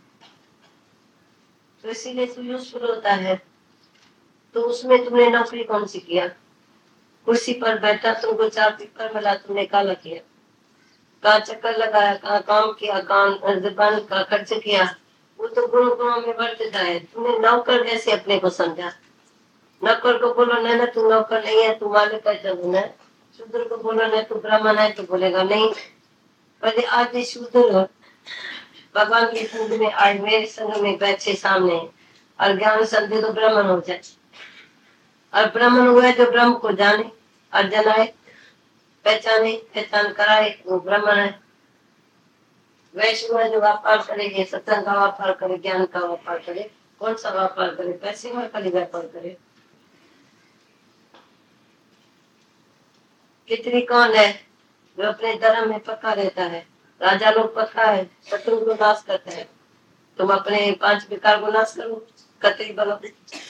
तो इसीलिए तो यूजफुल होता है। तो उसमें तुमने नौकरी कौन सी किया? कुर्सी पर बैठा, तुमको चार पेपर मिला, तुमने काला किया, कहाँ चक्कर लगाया, कहाँ काम किया, कहाँ जुबान का खर्च किया, वो तो गुण गुणों में बढ़ता है। तुमने नौकर कैसे अपने को समझा? नौकर को बोलो ना ना तू नौकर नहीं है, तू मालिक का जमीन है। शूद्र को बोलो ना तू ब्राह्मण है, तो बोलेगा नहीं। पहले आज शूद्र भगवान की संग में आए, मेरे संग में बैठे सामने, और ज्ञान संधि तो ब्राह्मण हो जाए, और ब्राह्मण हुआ जो ब्रह्म को जाने और जनाए, पहचाने, पहचान कराए, वो ब्राह्मण है। वैश्य जो व्यापार करेंगे, सत्संग का व्यापार करे, ज्ञान का व्यापार करे, कौन सा व्यापार करे? पैसे में खाली व्यापार करे। कितनी कौन है जो अपने धर्म में पक्का रहता है? राजा लोग पक्का है, शत्रु को नाश करते हैं। तुम अपने पांच विकार को नाश करो, कतरी बनो,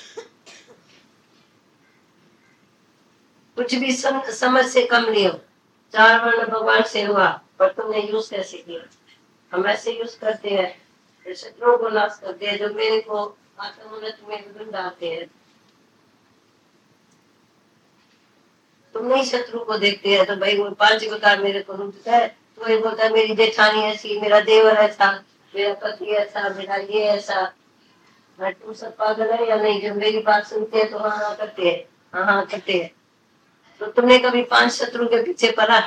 कुछ भी सम, समझ से कम लियो। चार वर्ण भगवान से हुआ, पर तुमने यूज कैसे किया? हम ऐसे यूज करते हैं, शत्रुओं को नाश करते हैं, जो मेरे को आत्मोन्नत में विघ्न डालते हैं। तुम नहीं शत्रु को देखते हैं, तो भाई वो पांच विकार मेरे को रुकता है, तो वही बोलता है मेरी जेठानी ऐसी, मेरा देवर ऐसा, मेरा पति ऐसा, मेरा ये ऐसा। तुम सब पागल है या नहीं? जब मेरी बात सुनते हैं तो हाँ हाँ करते हैं, हाँ हाँ करते हैं। तो तुमने कभी पांच शत्रु के पीछे पड़ा?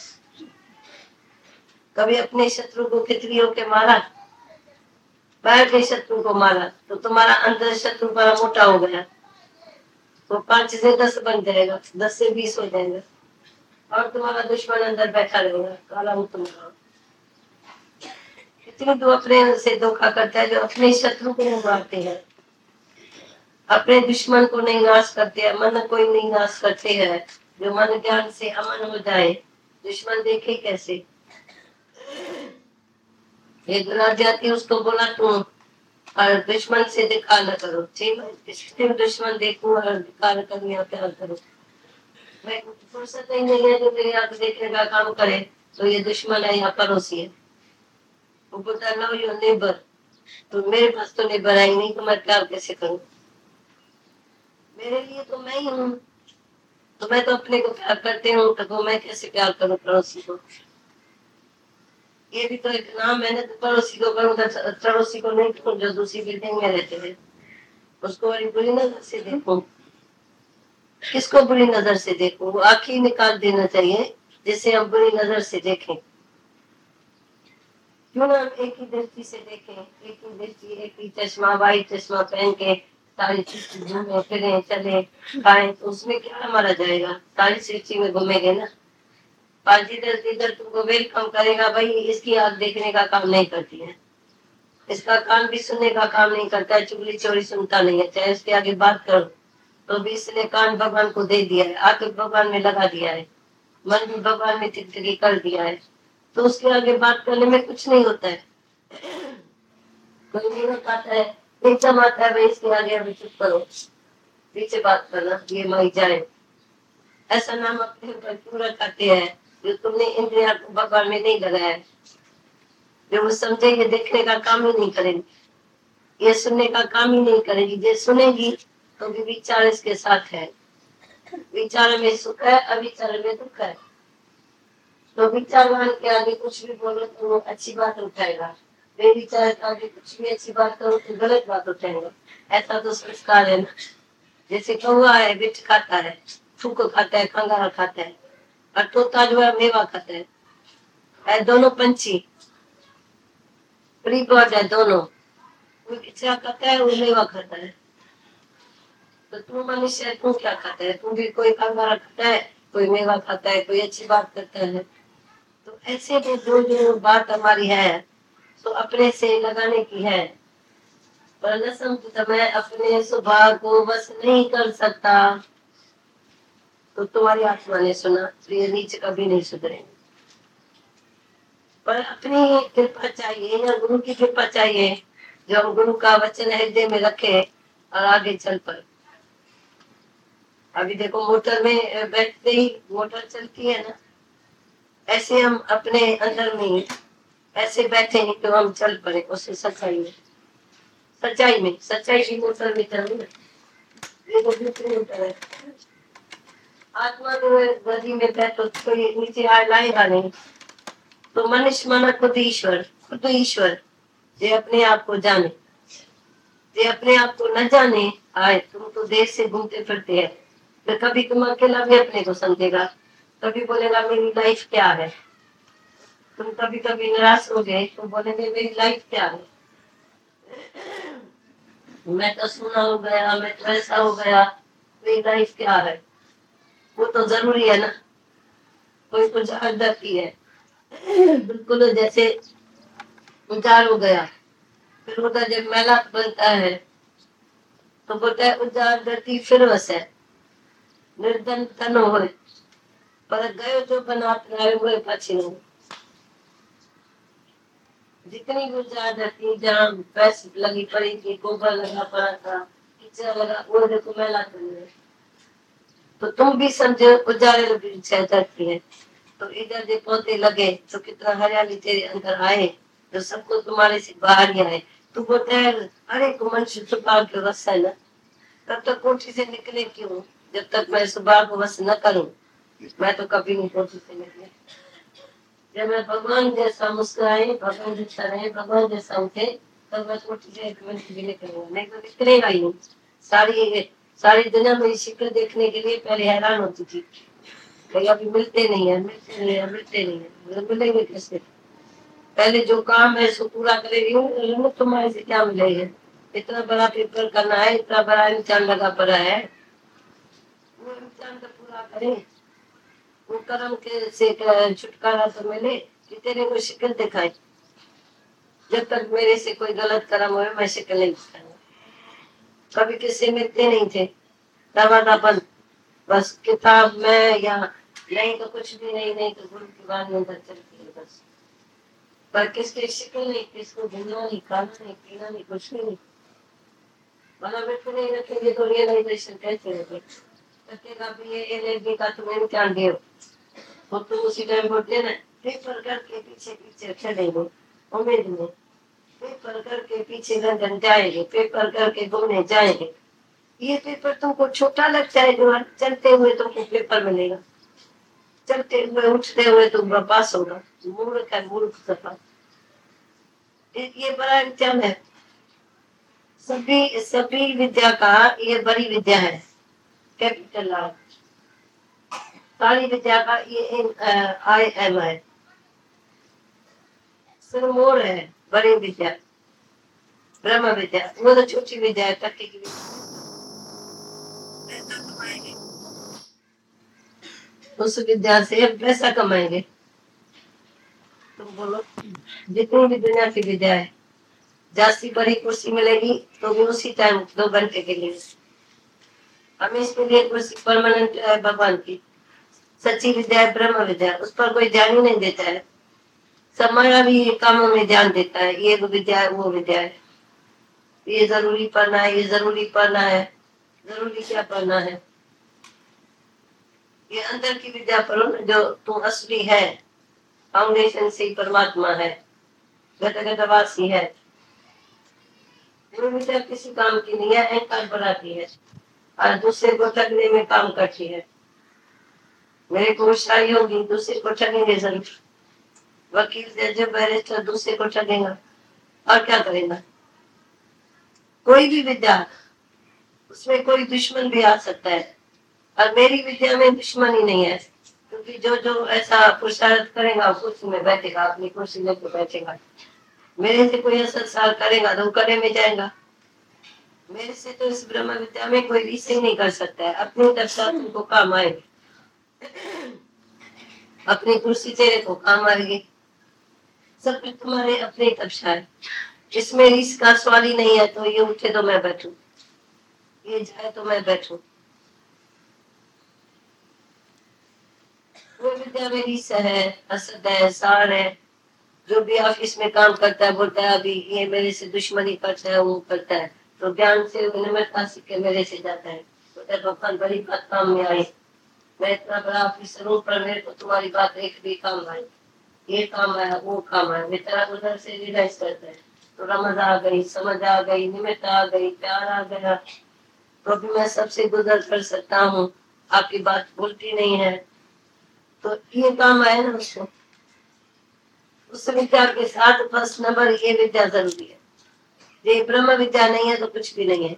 कभी अपने शत्रु को खिचड़ी होके मारा, बाहर के शत्रु को मारा, तो तुम्हारा अंदर शत्रु बड़ा मोटा हो गया, तो पांच से दस बन जाएगा, दस से बीस हो जाएगा, और तुम्हारा दुश्मन अंदर बैठा रहेगा, काला हूं तुम्हारा। इतनी तो अपने से धोखा करता है जो अपने शत्रु को नहीं मारते हैं, अपने दुश्मन को नहीं नाश करते हैं, मन को ही नहीं नाश करते हैं। जो मन ज्ञान से अमन हो जाए, दुश्मन देखे कैसे? एक जाती उसको बोला तुम और दुश्मन से दिखा न करो, ठीक दुश्मन देखो और दिखा करो या प्यार करो। मैं फुर्सत ही नहीं है जो मेरे आंख देखने का काम करे, तो ये दुश्मन है या पड़ोसी है। वो बोलता नो योर नेबर, तो मेरे पास तो नेबर आई नहीं, तो मैं प्यार कैसे करूं? मेरे लिए तो मैं ही हूँ, तो मैं तो अपने को प्यार करते हूँ, तो मैं कैसे प्यार करूं पड़ोसी को? ये भी तो एक नाम है ना, तो पड़ोसी को करूँ, पड़ोसी को नहीं करूँ जो दूसरी बिल्डिंग में रहते हैं, उसको बड़ी बुरी नजर से देखूं। किसको बुरी नजर से देखूं? वो आँख ही निकाल देना चाहिए जिससे हम बुरी नजर से देखें। क्यों ना हम एक ही दृष्टि से देखें, एक ही दृष्टि, एक ही चश्मा, वाइट चश्मा पहन के सारी सृष्टि घूमे फिरे चले खाएं, तो उसमें क्या मारा जाएगा? सारी सृष्टि में घूमेंगे ना। पाँच इधर इधर तुमको वेलकम करेगा, भाई इसकी आंख देखने का काम नहीं करती है, इसका कान भी सुनने का काम नहीं करता है, चुगली चोरी सुनता नहीं है, चाहे उसके आगे बात करो तो भी इसने कान भगवान को दे दिया है, आंख भगवान में लगा दिया है, मन भी भगवान में तिगतिगी कर दिया है, तो उसके आगे बात करने में कुछ नहीं होता है। कोई नहीं आता है, एकदम आता है भाई इसके आगे अभी चुप करो, पीछे बात करना, ये माई जाए। ऐसा नाम अपने ऊपर क्यों रखाते हैं जो तुमने इंद्रिया को भगवान में नहीं लगाया है, जो वो समझेंगे देखने का काम ही नहीं करेंगे, ये सुनने का काम ही नहीं करेगी, जो सुनेगी तो भी विचार इसके साथ है, विचार में सुख है, अविचार में दुख है, तो विचारवान के आगे कुछ भी बोलो तो वो अच्छी बात उठाएगा, बेविचार के आगे कुछ भी अच्छी बात करो तो गलत बात उठाएगा। ऐसा तो संस्कार है ना। जैसे कौवा है बिट खाता है, फूक खाता है, खंगारा खाता है, और तोता जो है मेवा खाता है, है दोनों पंछी प्री बर्ड है दोनों, कोई किचरा खाता है, वो मेवा खाता है। तो तू मनुष्य है, तू क्या खाता है? तू भी कोई खंगारा खाता है, कोई मेवा खाता है, कोई अच्छी बात करता है। तो ऐसे में जो जो बात हमारी है तो अपने से लगाने की है, पर न समझ मैं अपने स्वभाव को बस नहीं कर सकता, तो तुम्हारी आत्मा ने सुना तो ये नीचे कभी नहीं सुधरेंगे। पर अपनी कृपा चाहिए या गुरु की कृपा चाहिए, जो हम गुरु का वचन हृदय में रखे और आगे चल पर। अभी देखो मोटर में बैठते ही मोटर चलती है ना, ऐसे हम अपने अंदर में ऐसे बैठे हैं तो हम चल पड़े उससे सच्चाई में, सच्चाई में सच्चाई की मोटर में चल रही, ये तो दूसरी मोटर है। आत्मा जो है नदी में बैठो तो ये नीचे आ लाएगा नहीं, तो मनुष्य माना खुद ईश्वर, खुद ईश्वर जो अपने आप को जाने, जो अपने आप को न जाने आए, तुम तो देश से घूमते फिरते हैं, तो कभी तुम अकेला भी अपने को समझेगा, कभी बोलेगा मेरी लाइफ क्या है, तुम कभी कभी निराश हो गए तो बोलेंगे मेरी लाइफ क्या है, मैं तो सुना हो गया, मैं तो ऐसा हो गया, मेरी लाइफ क्या है? वो तो जरूरी है ना। कोई कुछ धरती है बिल्कुल जैसे उजाड़ हो गया, फिर उधर जब मेला बनता है तो बोलता है उजाड़ धरती फिर वसे निर्धन तन हो, पर गयो जो बनाते रहे वो पछी नहीं। जितनी उजाड़ धरती जहाँ पैस लगी पड़ी थी, गोबर लगा पड़ा था, कीचड़ लगा, वो देखो मेला चल रहा है, तो तुम भी समझो उजाड़े धरती है। तो इधर जो पौधे लगे तो कितना हरियाली तेरे अंदर आए, तो सबको तुम्हारे से बाहर ही आए। तू बोलता है अरे को मनुष्य छुपा के वस है ना, तब तक कोठी से निकले क्यों? जब तक मैं सुबह को वस न करूं, मैं तो कभी नहीं कोठी से निकले। जब मैं भगवान जैसा मुस्कुराए, भगवान जैसा रहे, भगवान जैसा उठे, तब मैं कोठी से एक मिनट भी निकलूंगा, नहीं तो निकलेगा ही नहीं। सारी सारी दुनिया मेरी शक्ल देखने के लिए पहले हैरान होती थी, अभी मिलते नहीं है, मिलते नहीं है, मिलते नहीं है, मिलेंगे कैसे? पहले जो काम है सो पूरा करेगी, तुम्हारे से क्या मिलेगा? इतना बड़ा पेपर करना है, इतना बड़ा इम्तिहान लगा पड़ा है, वो इम्तिहान तो पूरा करे, वो कर्म के से छुटकारा तो मिले कि तेरे को शिकल दिखाए। जब तक मेरे से कोई गलत कर्म हो मैं शिकल नहीं दिखाऊंगा। कभी किससे मिलते नहीं थे, दरवाजा बंद, बस किताब में या नहीं तो कुछ भी नहीं, नहीं तो गुरु की वाणी अंदर चलती है बस। पर किसके शिकल नहीं, किसको घूमना नहीं, खाना नहीं, पीना नहीं, कुछ भी नहीं। बना बैठे नहीं रखेंगे तो रियलाइजेशन कैसे होगी? रखेगा भी ये एलर्जी का तुम्हें इम्तिहान दे, वो तुम उसी टाइम बोलते ना पेपर करके पीछे पीछे चलेंगे उम्मीद में, पेपर करके पीछे लंदन जाएंगे, पेपर करके घूमने जाएंगे। ये पेपर तुमको छोटा लगता है, जो चलते हुए तुमको पेपर मिलेगा, चलते हुए उठते हुए तुम पास होगा। मूर्ख है, मूर्ख सफा, ये बड़ा इम्तिहान है। सभी सभी विद्या का ये बड़ी विद्या है, कैपिटल आर। सारी विद्या का ये आई एम है, सिर्फ मोर है बड़ी विद्या, ब्रह्म विद्या, वो तो छोटी विद्या है, टक्के की विद्या। उस विद्या से पैसा कमाएंगे। तुम बोलो, जितनी भी दुनिया की विद्या है, जास्ती बड़ी कुर्सी मिलेगी तो भी उसी टाइम दो घंटे के लिए, हमें इसके लिए कुर्सी परमानेंट है भगवान की। सच्ची विद्या है ब्रह्म विद्या, उस पर कोई ध्यान ही नहीं देता है। सब माया भी कामों में ध्यान देता है, ये विद्या है वो विद्या है, ये जरूरी पढ़ना है, ये जरूरी पढ़ना है। जरूरी क्या पढ़ना है? ये अंदर की विद्या पढ़ो ना, जो तुम असली है, फाउंडेशन से परमात्मा है, घट घटवासी है। वो विद्या किसी काम की नहीं है, अहंकार बढ़ाती है और दूसरे को ठगने में काम करती है। मेरे को होशियारी होगी, दूसरे को ठगेंगे जरूर। वकील जज बैरिस्टर दूसरे को ठगेगा और क्या करेगा? कोई भी विद्या, उसमें कोई दुश्मन भी आ सकता है, और मेरी विद्या में दुश्मन ही नहीं है, क्योंकि जो जो ऐसा पुरुषार्थ करेगा कुर्सी में बैठेगा, अपनी कुर्सी लेकर बैठेगा। मेरे से कोई असर सार करेगा तो करे में जाएगा। मेरे से तो इस ब्रह्म विद्या में कोई रीस ही नहीं कर सकता है। अपनी दशा तुमको काम आएगी, अपनी कुर्सी तेरे को काम आएगी, सब कुछ तुम्हारे अपने कक्षा है। इसमें रीस का सवाल ही नहीं है। तो ये उठे तो मैं बैठूं, ये जाए तो मैं बैठूं। वो विद्या में रीस है, असद है, सार है। जो भी ऑफिस में काम करता है बोलता है अभी ये मेरे से दुश्मनी करता है, वो करता है, तो ज्ञान से निम्रता सीख के मेरे से जाता है। तो भगवान बड़ी बात काम में आई, मैं इतना बड़ा ऑफिसर हूँ पर मेरे को तुम्हारी बात एक भी काम आई, ये काम आया वो काम आया, बेचारा उधर से रियलाइज करता है। तो रमज आ गई, समझ आ गई, निमित्त आ गई, प्यार आ गया, तो भी मैं सबसे गुजर कर सकता हूँ, आपकी बात भूलती नहीं है। तो ये काम आया ना उसको। उस विद्या के साथ फर्स्ट नंबर ये विद्या जरूरी है। ये ब्रह्म विद्या नहीं है तो कुछ भी नहीं है।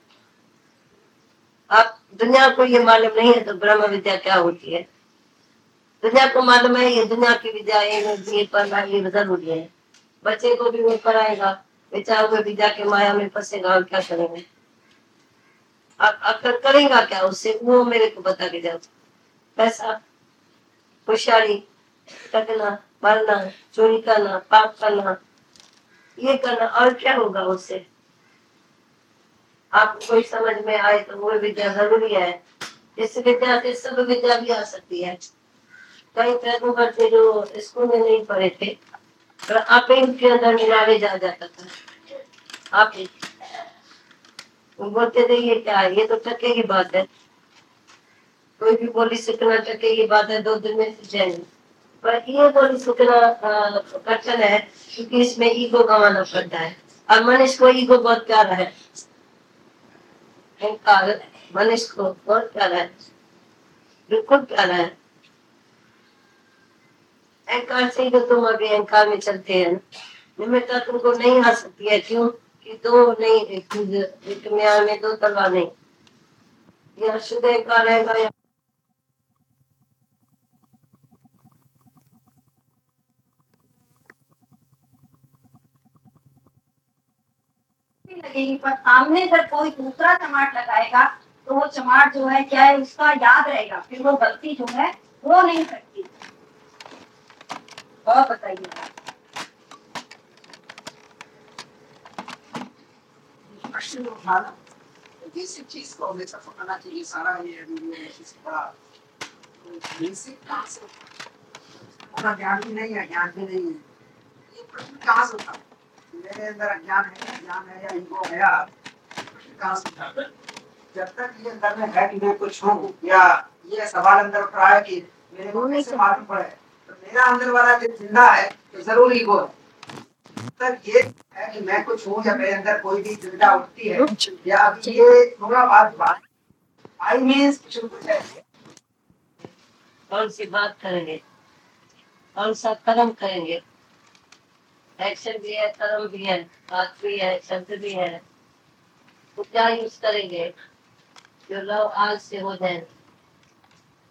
आप दुनिया को ये मालूम नहीं है तो ब्रह्म विद्या क्या होती है? दुनिया को मालूम है ये दुनिया की विद्या, ये पढ़ना ये जरूरी है। बच्चे को भी वो पढ़ाएगा, बेचारा वो विद्या के माया में फंसेगा और क्या करेंगे? आप अक्सर करेगा क्या उससे, वो मेरे को बता के जाओ। पैसा, होशियारी, टकना, मारना, चोरी करना, पाप करना, ये करना, और क्या होगा उससे? आपको कोई समझ में आए तो वो विद्या जरूरी है। इस विद्या से सब विद्या भी आ सकती है। कई प्रयत्न करते जो स्कूल में नहीं पढ़े थे, पर आप इनके अंदर मिलावे जा जाता था। आप बोलते थे ये क्या है, ये तो टके की बात है। कोई भी बोली सीखना टके की बात है, दो दिन में सीख जाएंगे। पर ये बोली सीखना कठिन है, क्योंकि इसमें ईगो गंवाना पड़ता है। और मनुष्य को ईगो बहुत प्यारा है, अहंकार मनुष्य को बहुत प्यारा है, बिल्कुल प्यारा है। अहंकार से ही तो तुम अभी अहंकार में चलते हैं। निमित्ता तुमको नहीं आ सकती है, क्यों? कि दो नहीं, एक म्यान में दो तलवार नहीं। यह शुद्ध अहंकार रहेगा या लगेगी, पर सामने जब कोई दूसरा चमाट लगाएगा तो वो चमाट जो है क्या है उसका याद रहेगा, फिर वो गलती जो है वो नहीं करती। और बताइए प्रश्न उठाना बेसिक चीज को हमेशा पकड़ना चाहिए। सारा ये बड़ा बेसिक कहाँ से पूरा ज्ञान भी नहीं है, ज्ञान भी नहीं है, ये प्रश्न कहाँ से उठा? मेरे अंदर अज्ञान है, ज्ञान है या ईगो है, प्रश्न कहाँ से उठा? जब तक ये अंदर में है कि मैं कुछ हूँ, या ये सवाल अंदर उठ रहा है कि मेरे को कैसे मालूम पड़े, तो मेरा अंदर वाला जो जिंदा है तो जरूर ईगो है। तक ये है कि मैं कुछ हूँ या मेरे अंदर कोई भी चिंता उठती है, या अभी ये थोड़ा बात बात आई मींस कुछ है। कौन सी बात करेंगे, कौन सा कर्म करेंगे? एक्शन भी है, कर्म भी है, बात भी है, शब्द भी है। तो क्या यूज करेंगे जो लव आज से हो जाए?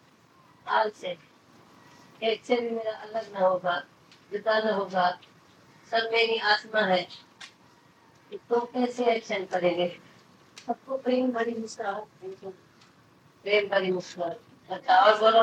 आज से एक्शन भी मेरा अलग ना होगा, जुदा ना होगा, सब मेरी आत्मा है, तो कैसे एक्शन करेंगे? सबको प्रेम भरी मुस्कुराहट, प्रेम भरी मुस्कुराहट। अच्छा और बोलो।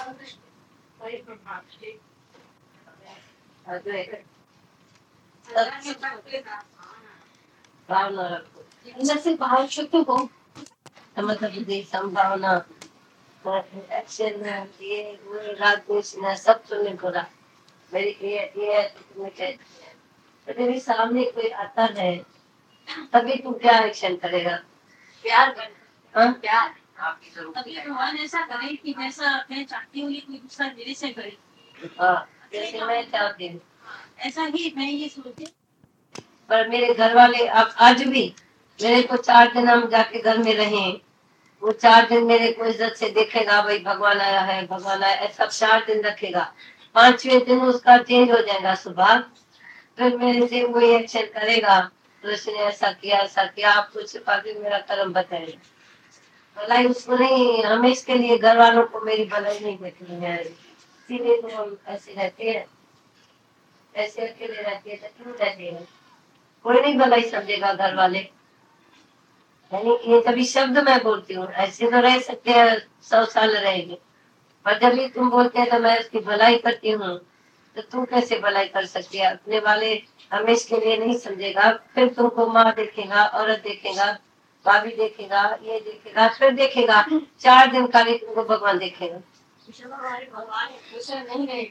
भावना रखो, अंदर से बाहर शुद्ध हो, मतलब संभावना, एक्शन है, ये वो राग द्वेष न सब सुनने को रहा। मेरी ये ये तुम्हें कहती है, तो तेरे सामने कोई आता है तभी तू क्या एक्शन करेगा? प्यार कर, हाँ प्यार। तभी भगवान ऐसा करे कि जैसा मैं चाहती हूँ कोई दूसरा मेरे से करे। हाँ जैसे मैं चाहती हूँ ऐसा ही मैं ये सोचती। पर मेरे घर वाले अब आज भी मेरे को चार दिन हम जाके घर में रहे, वो चार दिन मेरे को इज्जत से देखेगा, भाई भगवान आया है भगवान आया, ऐसा चार दिन रखेगा। पांचवें दिन उसका चेंज हो जाएगा स्वभाव, फिर मेरे से वो एक्शन करेगा, तो इसने ऐसा किया ऐसा किया, आपको छिपा के मेरा कर्म बताएगा। भलाई उसको नहीं, हमें इसके लिए घर वालों को मेरी भलाई नहीं देखनी है, इसीलिए तो हम ऐसे रहते हैं, ऐसे अकेले रहते हैं। तो क्यों रहते हैं? कोई नहीं भलाई समझेगा घर वाले, यानी ये सभी शब्द मैं बोलती हूँ, ऐसे तो रह सकते हैं सौ साल रहेंगे, पर जब भी तुम बोलते हैं तो मैं उसकी भलाई करती हूँ, तो तू कैसे भलाई कर सकती है? अपने वाले हमें इसके लिए नहीं समझेगा, फिर तुमको माँ देखेगा, औरत देखेगा, भाभी देखेगा, ये देखेगा, फिर देखेगा चार दिन का लिए तुमको भगवान देखेगा। भगवान नहीं रहे।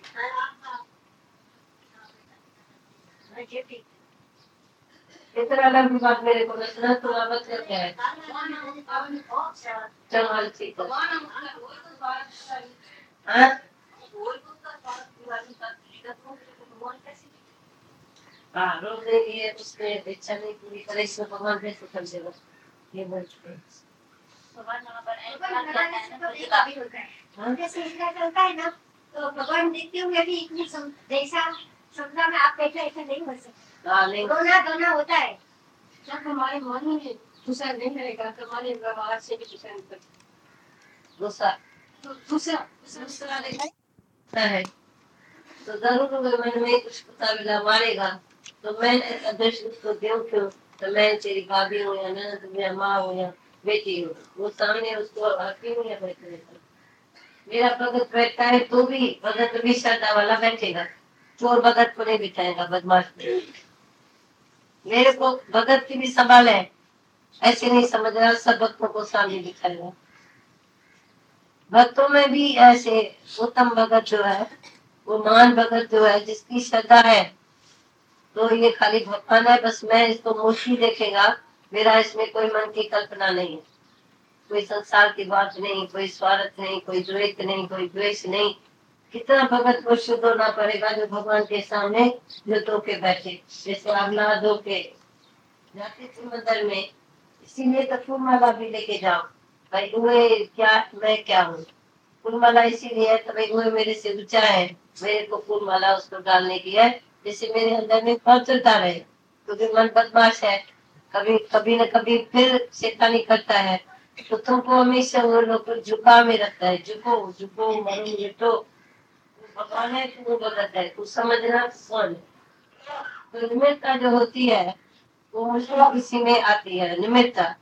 इतना लंबी बात मेरे को सुना, तो अब क्या है? चल ठीक है। हाँ हाँ रोक देगी है, उसने इच्छा नहीं पूरी करे, इसमें भगवान कैसे समझेगा? ये बोल चुके जैसे इसका चलता है ना, तो भगवान देखते होंगे कि इतनी जैसा सपना में आप बैठे ऐसा नहीं हो सकता, रोना धोना होता है। जब हमारे मन में गुस्सा नहीं रहेगा तो हमारे व्यवहार से भी गुस्सा नहीं करेगा। गुस्सा गुस्सा गुस्सा लगता है तो जरूर अगर मन में कुछ पता मिला मारेगा, तो मैं ऐसा दृश्य उसको दूं क्यों? तो मैं तेरी भाभी हूँ या ननद हूँ या माँ हूँ या बेटी हूँ, वो सामने उसको आती हूँ या बैठे, मेरा भगत बैठता है तो भी भगत भी श्रद्धा वाला बैठेगा, चोर भगत को नहीं बिठाएगा, बदमाश को। मेरे को भगत की भी संभाल है, ऐसे नहीं समझ रहा सब भक्तों को सामने बिठाएगा। भक्तों में भी ऐसे उत्तम भगत जो है, वो महान भगत जो है, जिसकी श्रद्धा है, तो ये खाली भगवान है बस, मैं इसको मूर्ति देखेगा, मेरा इसमें कोई मन की कल्पना नहीं है, कोई संसार की बात नहीं, कोई स्वार्थ नहीं, कोई द्वेष नहीं, कोई द्वेष नहीं। कितना भगत को शुद्ध होना पड़ेगा जो भगवान के सामने जो धो के बैठे, जैसे आप नहा धो के जाते थे मंदिर में, इसीलिए तो फूलमाला भी लेके जाओ, भाई हुए क्या मैं क्या हूँ। फूलमाला इसीलिए है तो भाई हुए मेरे से ऊंचा है, मेरे को फूलमाला उसको डालने की है, जिससे मेरे अंदर में भाव चलता रहे, क्योंकि मन बदमाश है, कभी कभी न कभी फिर शैतानी करता है, तो तुमको हमेशा वो लोग झुका में रखता है, झुको झुको मरो मिटो, भगवान है तू भगत है, तू समझना कौन है। तो निमित्ता जो होती है वो मुझे इसी में आती है। निमित्ता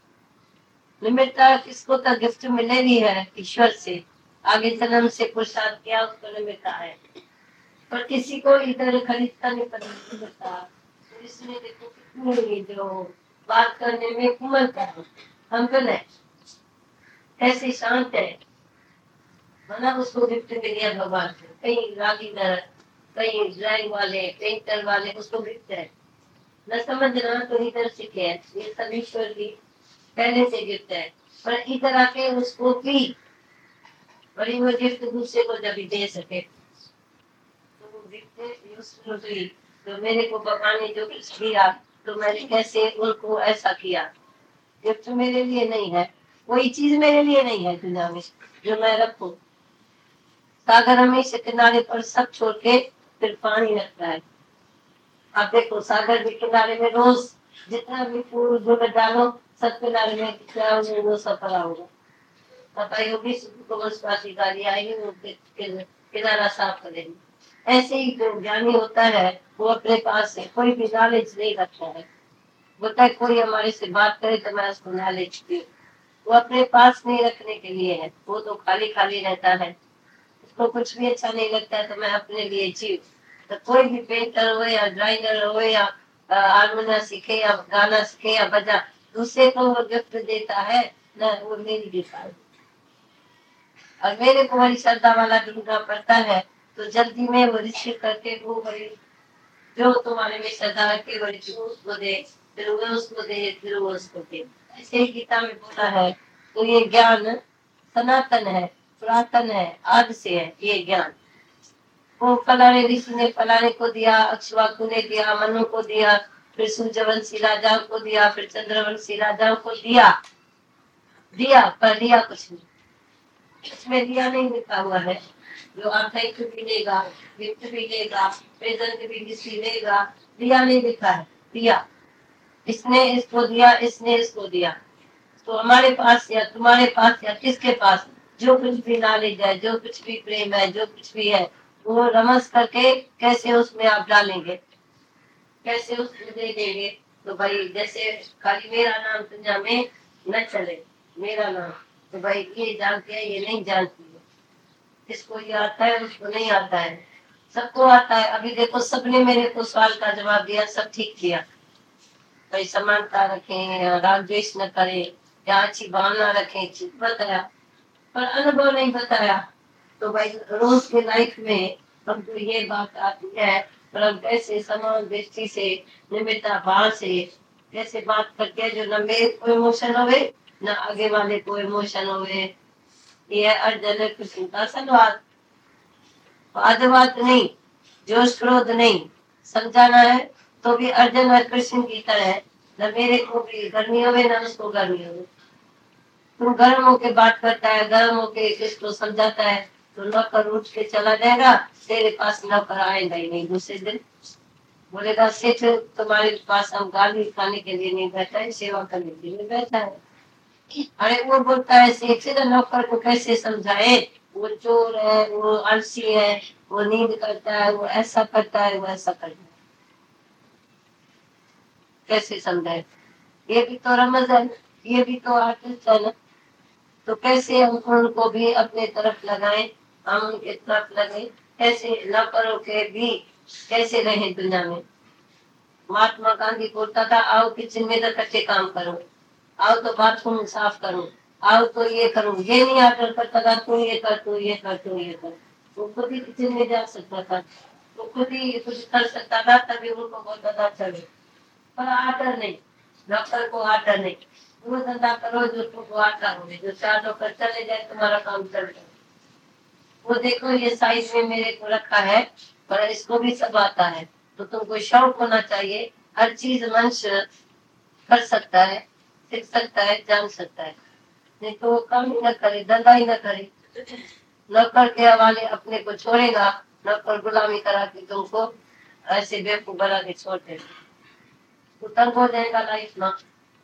निमित्ता किसको तो गिफ्ट मिलेगी है ईश्वर से, आगे जन्म से पुरुषार्थ किया उसको निमित्ता है, पर किसी को इधर खरीदता नहीं पड़ता। तो इसमें देखो कितनी जो बात करने में कुमलता है, हम तो नहीं ऐसे शांत है, मतलब उसको गिफ्ट मिल गया भगवान से। कई रागीगर, कई ड्राइंग वाले, पेंटर वाले, उसको गिफ्ट है न समझना, तो इधर सीखे, ये सब ईश्वर की पहले से गिफ्ट है, पर इधर आके उसको भी बड़ी वो गिफ्ट दूसरे को जब दे सके, तो वो गिफ्ट यूजफुल हुई। तो मेरे को भगवान ने जो कुछ दिया, तो मैंने कैसे उनको ऐसा किया। गिफ्ट मेरे लिए नहीं है, कोई चीज मेरे लिए नहीं है दुनिया में जो मैं रखूं। सागर हमेशा किनारे पर सब छोड़ के फिर पानी रखता है। आप देखो सागर के किनारे में रोज जितना भी फूल जो डालो, सब किनारे में कितना वो सफरा होगा, सफाई होगी, गाड़ी आएगी, वो किनारा साफ करेंगे। ऐसे ही जो ज्ञानी होता है वो अपने पास से कोई भी नॉलेज नहीं रखता है। बोलता है कोई हमारे से बात करे तो मैं उसको नॉलेज दूं, वो अपने पास नहीं रखने के लिए है, वो तो खाली खाली रहता है, उसको कुछ भी अच्छा नहीं लगता है तो मैं अपने लिए जीव। तो कोई भी पेंटर हो या ड्राइंगर हो या हारमोनिया सीखे या गाना सीखे या बजा, दूसरे को वो गिफ्ट देता है ना, वो मेरी गिफ्ट है। और मेरे को वही श्रद्धा वाला ढूंढना पड़ता है, तो जल्दी में वो रिसीव करके वो वही जो तुम्हारे में श्रद्धा रखे वही उसको दे, फिर वो उसको दे, फिर वो उसको दे। ऐसे ही गीता में बोला है। तो ये ज्ञान सनातन है, पुरातन है, आदि से है ये ज्ञान। वो फलाने ऋषि ने फलाने को दिया, अक्षवाकु ने दिया, मनु को दिया, फिर सूर्यवंशी राजाओं को दिया, फिर चंद्रवंशी राजाओं को दिया दिया पर लिया कुछ नहीं, इसमें लिया नहीं लिखा हुआ है। जो आर्थिक भी लेगा, गिफ्ट भी लेगा, प्रेजेंट भी किसी लेगा, लिया नहीं लिखा है, दिया। इसने इसको दिया, इसने इसको दिया। तो हमारे पास या तुम्हारे पास या किसके पास जो कुछ भी नॉलेज है, जो कुछ भी प्रेम है, जो कुछ भी है, वो रमस करके कैसे उसमें आप डालेंगे, कैसे उसमें दे देंगे। तो भाई जैसे खाली मेरा नाम दुनिया में न चले, मेरा नाम, तो भाई ये जानते हैं, ये नहीं जानती है, इसको ये आता है, उसको नहीं आता है, सबको आता है। अभी देखो सबने मेरे को सवाल का जवाब दिया, सब ठीक किया। भाई समानता रखें, राग द्वेष न करें, या अच्छी भावना रखें, ठीक बताया, पर अनुभव नहीं बताया। तो भाई रोज के लाइफ में हमको ये बात आती है, पर हम कैसे समान दृष्टि से, निमित्ता भाव से कैसे बात करके जो न मेरे को इमोशन होवे न आगे वाले को इमोशन होवे। ये अर्जुन कृष्ण का संवाद, वादवाद नहीं, जोश क्रोध नहीं, समझाना है तो भी अर्जुन और कृष्ण की तरह, न मेरे को भी गर्मी होवे न उसको गर्मी होवे। तुम गर्म होके बात करता है, गर्म होके किसको समझाता है, तो नौकर उठ के चला जाएगा, तेरे पास नौकर आएगा ही नहीं। दूसरे दिन बोलेगा सेठ तुम्हारे पास हम गाली खाने के लिए नहीं बैठा है, सेवा करने के लिए बैठा है। अरे वो बोलता है सेठ नौकर को कैसे समझाए, वो चोर है, वो आलसी है, वो नींद करता है, वो ऐसा करता है, वो ऐसा करता है, कैसे समझाए। ये भी तो रमज है, ये भी तो आर्टिस्ट है ना। तो कैसे हम उनको भी अपने तरफ लगाएं, हम उनके तरफ लगे, कैसे नौकरों के भी कैसे रहे दुनिया में। महात्मा गांधी बोलता था आओ किचन में तो कच्चे काम करो, आओ तो बाथरूम साफ करो, आओ तो ये करो, ये नहीं आर्डर करता था तू ये कर तू ये कर तू ये कर। वो खुद ही किचन में जा सकता था, वो खुद ही कुछ कर सकता था, तभी उनको बोलता था चलो, पर आर्डर नहीं, डॉक्टर को आर्डर नहीं। वो धंधा करो जो तुमको आता हो, जो चार होकर चले जाए तुम्हारा काम चल जाए। वो देखो ये साइज में मेरे को रखा है, पर इसको भी सब आता है, तो तुमको शौक होना चाहिए। हर चीज मनुष्य कर सकता है, सीख सकता है, जान सकता है, नहीं तो वो काम ही न करे, धंधा ही न करे, नौकर के हवाले अपने को छोड़ेगा, नौकर गुलामी करा के तुमको ऐसे बेवकूफ बना के छोड़ देगा, तो तंग हो जाएगा लाइफ में।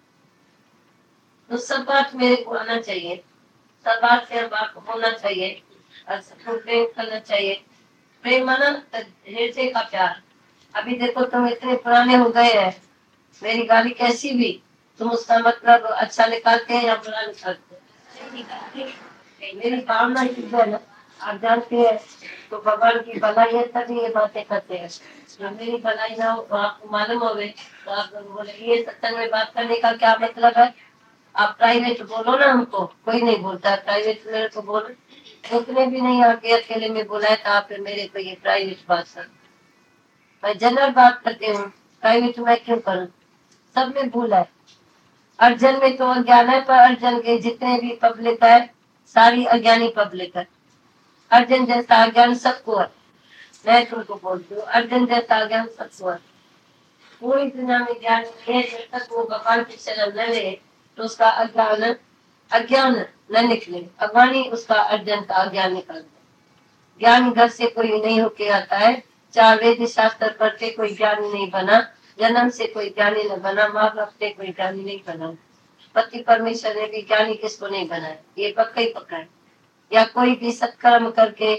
तो सब बात मेरे को आना चाहिए, सब बात से बात होना चाहिए, और सबको प्रेम करना चाहिए। प्रेम माना हृदय का प्यार। अभी देखो तुम इतने पुराने हो गए हैं, मेरी गाली कैसी भी तुम उसका मतलब अच्छा निकालते हैं या बुरा निकालते हैं, मेरी भावना ही है ना, आप जानते हैं। तो भगवान की भलाई है तभी ये बातें करते हैं, जो मेरी भलाई ना हो तो आपको मालूम हो तो आप बोले ये सत्संग में बात करने का क्या मतलब है। आप प्राइवेट बोलो ना, हमको कोई नहीं बोलता प्राइवेट, मेरे को बोलो, उतने भी नहीं आके अकेले में बोला है तो आप मेरे को ये प्राइवेट बात कर। मैं जनरल बात करती हूँ, प्राइवेट मैं क्यों करूँ, सब में भूल है। अर्जन में तो अज्ञान है, पर अर्जन के जितने भी पब्लिक है सारी अज्ञानी पब्लिक है। अर्जन जैसा अज्ञान सबको है, मैं तुमको बोलती हूँ अर्जन जैसा अज्ञान सबको है। पूरी दुनिया में ज्ञान है, जब तक वो भगवान की शरण न ले तो उसका अज्ञान अज्ञान न निकले, अज्ञानी उसका अर्जन का अज्ञान निकाल दे। ज्ञान घर से कोई नहीं होके आता है, चाहे वेद शास्त्र पढ़ के कोई ज्ञानी नहीं बना, जन्म से कोई ज्ञानी न बना, माँ बाप से कोई ज्ञानी नहीं बना, पति परमेश्वर ने भी ज्ञानी किसको नहीं बनाया, ये पक्का ही पक्का है। या कोई भी सत्कर्म करके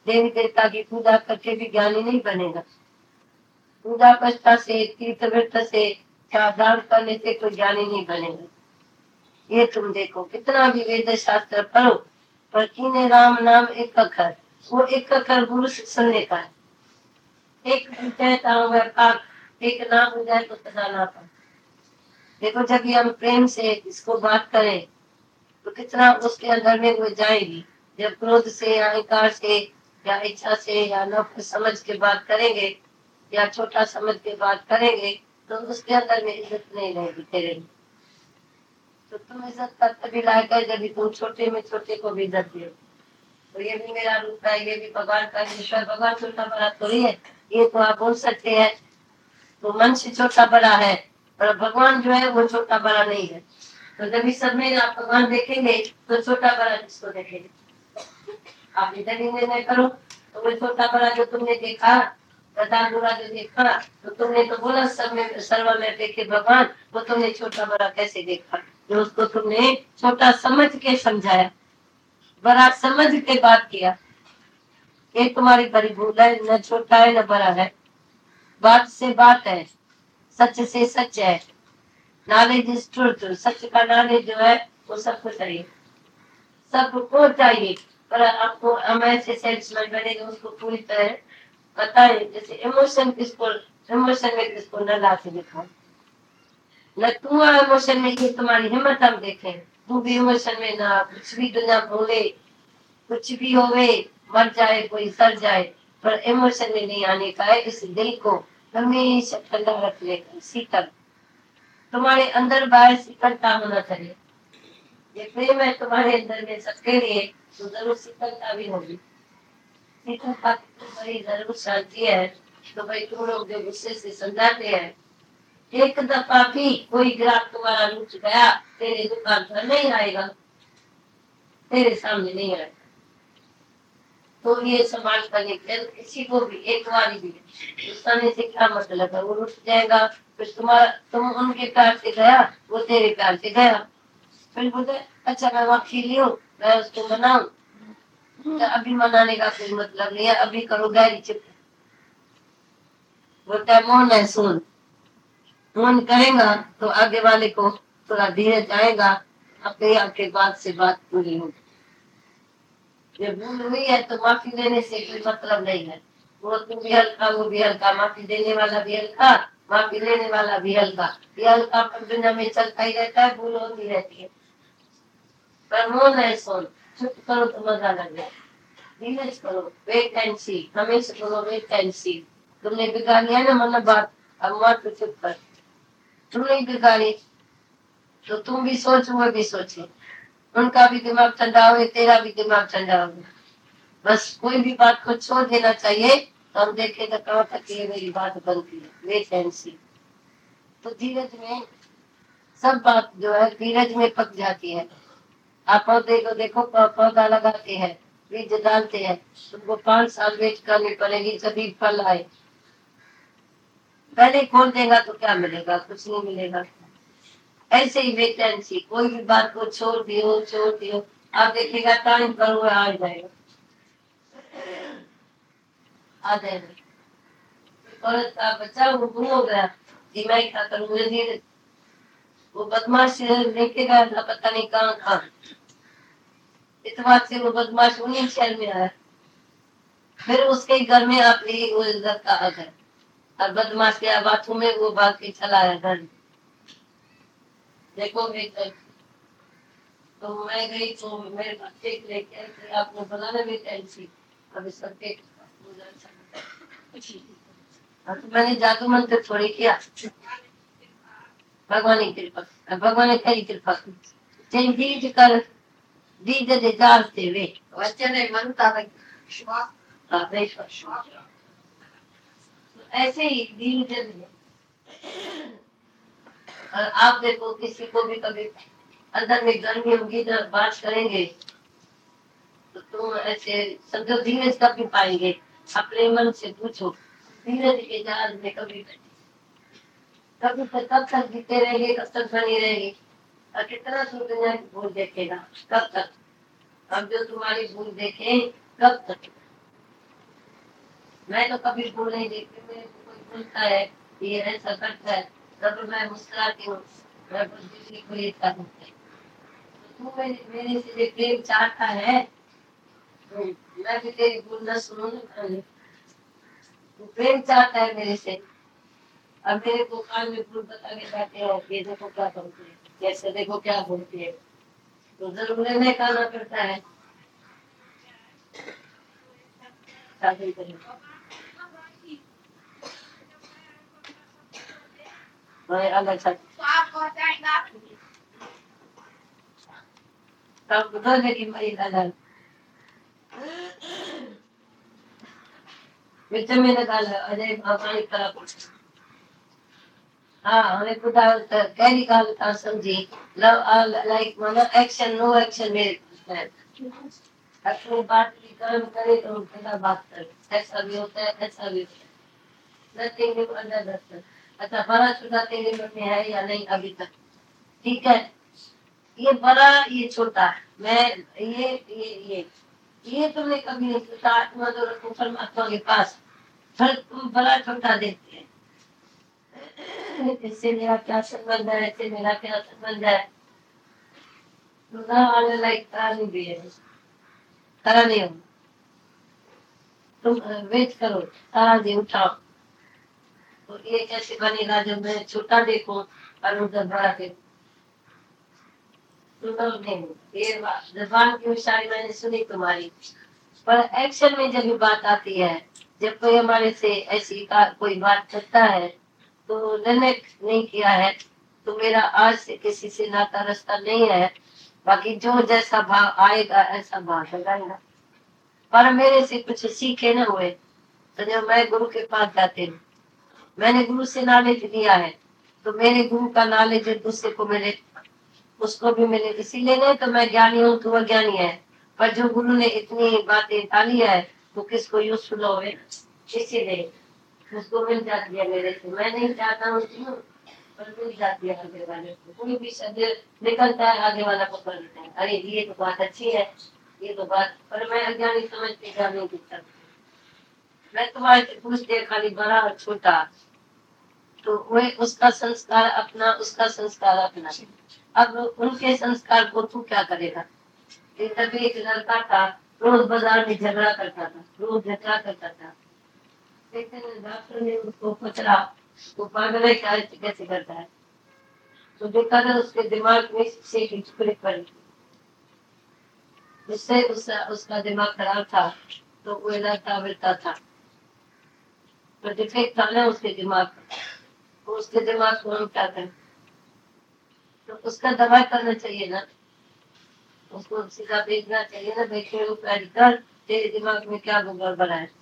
देवी देवता की पूजा करके भी ज्ञानी नहीं बनेगा। पूजा पष्टा से, तीर्थ व्रत से, क्या दान करने से कोई ज्ञानी नहीं बनेगा। ये तुम देखो, कितना भी वेद शास्त्र पढ़ो, पर कीने राम नाम एक अक्षर, वो एक अक्षर गुरु से सुनने का है। एक कहता हूँ व्यापार, एक नाम हो जाए तो सदा ना पाए। देखो जब भी हम प्रेम से इसको बात करें तो कितना उसके अंदर में वो जाएगी। जब क्रोध से या अहंकार से या इच्छा से या नफरत समझ के बात करेंगे या छोटा समझ के बात करेंगे तो उसके अंदर में इज्जत नहीं रहेगी तेरे में। तो तुम इज्जत का तभी लायक है जब तुम छोटे में छोटे को भी इज्जत दो। तो ये भी मेरा रूप है, ये भी भगवान का ईश्वर, भगवान छोटा बड़ा थोड़ी है। ये तो आप बोल सकते हैं तो मन से छोटा बड़ा है, पर भगवान जो है वो छोटा बड़ा नहीं है। तो जब इस सब में आप भगवान देखेंगे तो छोटा बड़ा किसको देखेंगे? आप इधर ही निर्णय करो। तो वो छोटा बड़ा जो तुमने देखा, गदा बुरा जो देखा, तो तुमने तो बोला सब में सर्व में देखे भगवान, वो तुमने छोटा बड़ा कैसे देखा? जो उसको तुमने छोटा समझ के समझाया, बड़ा समझ के बात किया। ये तुम्हारी बड़ी भूल है, न छोटा है न बड़ा है, बात से बात है, सच से सच है। नॉलेज इज ट्रूथ, सच का नॉलेज जो है वो सबको चाहिए, सबको चाहिए। पर आपको हम ऐसे सेल्समैन बनेंगे उसको पूरी तरह बताए। जैसे इमोशन किसको, इमोशन में किसको न ला के दिखाओ, न तू इमोशन में, ये तुम्हारी हिम्मत हम देखें। तू भी इमोशन में ना, कुछ भी दुनिया बोले, कुछ भी होवे, मर जाए कोई सर जाए, पर इमोशन में नहीं आने का है। इस दिल को हमेशा ठंडा रखने का, शीतल, तुम्हारे अंदर बाहर शीतलता होना चाहिए। ये प्रेम है तुम्हारे अंदर में सबके लिए, तो जरूर शीतलता भी होगी। शीतलता बड़ी जरूर शांति है। तो भाई तुम लोग जो गुस्से से समझाते हैं, एक दफा भी कोई ग्राहक तुम्हारा लूट गया तेरे दुकान पर नहीं आएगा, तेरे सामने नहीं आएगा। तो ये संभाल करने किसी को भी एक बार भी गुस्साने से क्या मतलब है? वो रुक जाएगा, फिर तुम्हारा तुम उनके प्यार से गया, वो तेरे प्यार से गया, फिर बोलते अच्छा मैं माफी लियो, मैं उसको मनाऊं। तो अभी मनाने का कोई मतलब नहीं है, अभी करो गैरी चुप। बोलता है मौन है सुन, मौन करेगा तो आगे वाले को थोड़ा धीरज आएगा, अपने आपके बात से बात पूरी होगी। जब भूल हुई है तो माफी देने से कोई मतलब नहीं है। वो तुम भी हल्का, वो भी हल्का, माफी देने वाला भी हल्का, माफी लेने वाला भी हल्का। ये हल्का दुनिया में चलता ही रहता है, भूल होती रहती है। पर मौन है सुन, चुप करो तो मजा लगे, धीरज करो, वेट एंड सी, हमेशा करो वेट एंड सी। तुमने बिगाड़ी है ना मन बात, अब मत चुप कर। तुमने बिगाड़ी तो तुम भी सोच, वो भी सोचे, उनका भी दिमाग ठंडा हो, तेरा भी दिमाग ठंडा हो। बस कोई भी बात को छोड़ देना चाहिए। तो हम देखें तो कहाँ तक ये मेरी बात बनती है, वेट एंड सी। तो धीरज में सब बात जो है धीरज में पक जाती है। आप पौधे को देखो, पौधा लगाते हैं, बीज डालते हैं, तुमको पांच साल वेट करनी पड़ेगी तभी फल आए। पहले खोल देगा तो क्या मिलेगा? कुछ नहीं मिलेगा। ऐसे ही वेट एंड सी, कोई भी बात को छोड़ दियो छोड़ दियो, आप देखिएगा टाइम पर हुआ आ जाएगा, आ जाएगा। औरत का बच्चा वो गुम हो गया, दिमाग का करूंगा धीरे, वो बदमाश लेके गया था पता नहीं कहाँ कहाँ, इस बात से वो बदमाश उन्हीं शहर में आया, फिर उसके घर में अपनी वो इज्जत का हक है, और बदमाश के बाथरूम में वो भाग के चला आया घर। देखो बेटा, तो मैं गई तो मेरे बच्चे लेके आपने बनाना भी टेंसी, अभी सबके तो मैंने जादू मंत्र थोड़ी किया, भगवान की कृपा, भगवान की कृपा चेंज कर दी दे जाते वे वचन मनता है ऐसे ही दीन जन। और आप देखो किसी को भी कभी अंदर में गर्मी होगी जब बात करेंगे तो तुम ऐसे समझो धीरज कभी पाएंगे। अपने मन से पूछो धीरज के जहाज में कभी कभी तक कब तक जीते रहेंगे, कब तक बनी रहेगी, और कितना तुम दुनिया की भूल देखेगा कब तक? अब जो तुम्हारी भूल देखे कब तक? मैं तो कभी भूल नहीं देखती, मेरे को कोई बोलता है ये ऐसा करता है तब मैं मुस्कुराती हूँ, मैं बुद्धि को ये कर सकते। तू मेरे मेरे से जो प्रेम चाहता है, मैं भी तेरी भूल न सुनूं ना, तू प्रेम चाहता है मेरे से। अब मेरे को कान में भूल बता के जाते हैं, ये देखो क्या करते हैं, जैसे देखो क्या बोलते हैं, तो जरूर लेने का ना करता है। शादी करें अलग सा तब बदल लेकिन मेरी दादा विटामिन डाल अजय भगवान करा कुछ। हाँ हमें खुदा कैरी का था समझी लव लाइक माना एक्शन नो एक्शन मेरे अपनी बात की कर्म करे तो खुदा बात करे, ऐसा भी होता है ऐसा भी होता है। Nothing under the sun. अच्छा बड़ा छोटा तेरे मन में है या नहीं अभी तक? ठीक है, ये बड़ा ये छोटा, मैं ये ये ये ये तुमने कभी नहीं सोचा। आत्मा तो रखो परमात्मा के पास, फिर तुम बड़ा छोटा देखते हैं। इससे मेरा क्या संबंध है, इससे मेरा क्या संबंध है? वाले लाइक करा नहीं दिए, करा नहीं हो, तुम वेट करो, तारा जी उठाओ। तो ये कैसे बनेगा जब मैं छोटा देखूं और उधर बड़ा देखूं? नहीं, ये जबान की उच्चारी मैंने सुनी तुम्हारी, पर एक्शन में जब बात आती है, जब कोई हमारे से ऐसी कोई बात करता है तो निर्णय नहीं किया है तो मेरा आज से किसी से नाता रास्ता नहीं है, बाकी जो जैसा भाव आएगा ऐसा भाव लगाएगा। पर मेरे से कुछ सीखे न हुए तो जब मैं गुरु के पास जाती हूँ, मैंने गुरु से नॉलेज लिया है तो मेरे गुरु का नॉलेज दूसरे को मिले, उसको भी मिले, इसीलिए नहीं तो मैं ज्ञानी हूँ तो वह ज्ञानी है। पर जो गुरु ने इतनी बातें डाली है तो किसको यूजफुल हो, इसीलिए उसको मिल जाती है मेरे से। मैं नहीं चाहता हूँ पर मिल जाती है आगे वाले को, कोई भी शब्द निकलता है आगे वाला को कर लेता है, अरे ये तो बात अच्छी है, ये तो बात, पर मैं अज्ञानी समझते जा नहीं दिखता। मैं तुम्हारे से पूछते खाली बड़ा और छोटा, तो वह उसका संस्कार अपना, उसका संस्कार अपना। अब उनके संस्कार को तू क्या करेगा? तभी एक लड़का था, रोज बाजार में झगड़ा करता था, रोज झगड़ा करता था। लेकिन डॉक्टर ने उसको पूछा वो पागल है क्या, कैसे करता है? तो देखा था उसके दिमाग में से टुकड़े पड़े, उससे उसका, उसका दिमाग खराब था, तो वो लड़का मिलता था, तो डिफेक्ट था ना उसके दिमाग, तो उसके दिमाग को हम क्या करें? तो उसका दवा करना चाहिए ना, उसको सीधा भेजना चाहिए ना, बैठे कर तेरे दिमाग में क्या गड़बड़ है,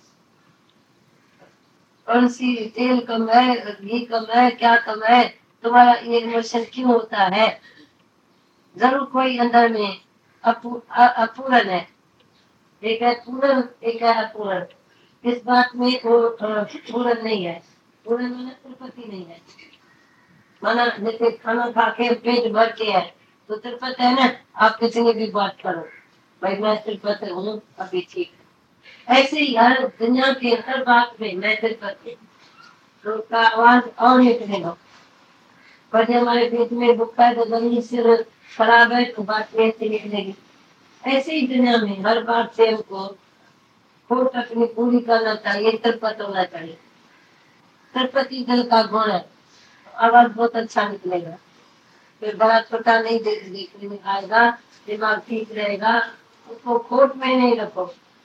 कौन सी तेल कम है, घी कम है, क्या कम है, तुम्हारा ये इमोशन क्यों होता है? जरूर कोई अंदर में अपूर्ण है, एक है पूर्ण एक है अपूर्ण। इस बात में वो पूर्ण नहीं है, पूर्ण माना तिरुपति नहीं है, माना जैसे खाना खा के पेट भर के है तो तिरुपति है ना, आप कितनी भी बात करो भाई मैं तिरुपति हूँ अभी ठीक, ऐसे ही हर दुनिया के हर बात में मैं तिरुपति, तो का आवाज और निकलेगा। पर जब हमारे पेट में भूखा है तो जमीन सिर खराब है तो बात कैसे निकलेगी? ऐसे ही दुनिया में हर बात से हमको खोट अपनी पूरी करना चाहिए, तिरुपति होना चाहिए। तिरुपति दिल का गुण है, आवाज बहुत अच्छा निकलेगा, फिर बड़ा छोटा नहीं देखने में आएगा, दिमाग ठीक रहेगा। उसको खोट में नहीं रखो,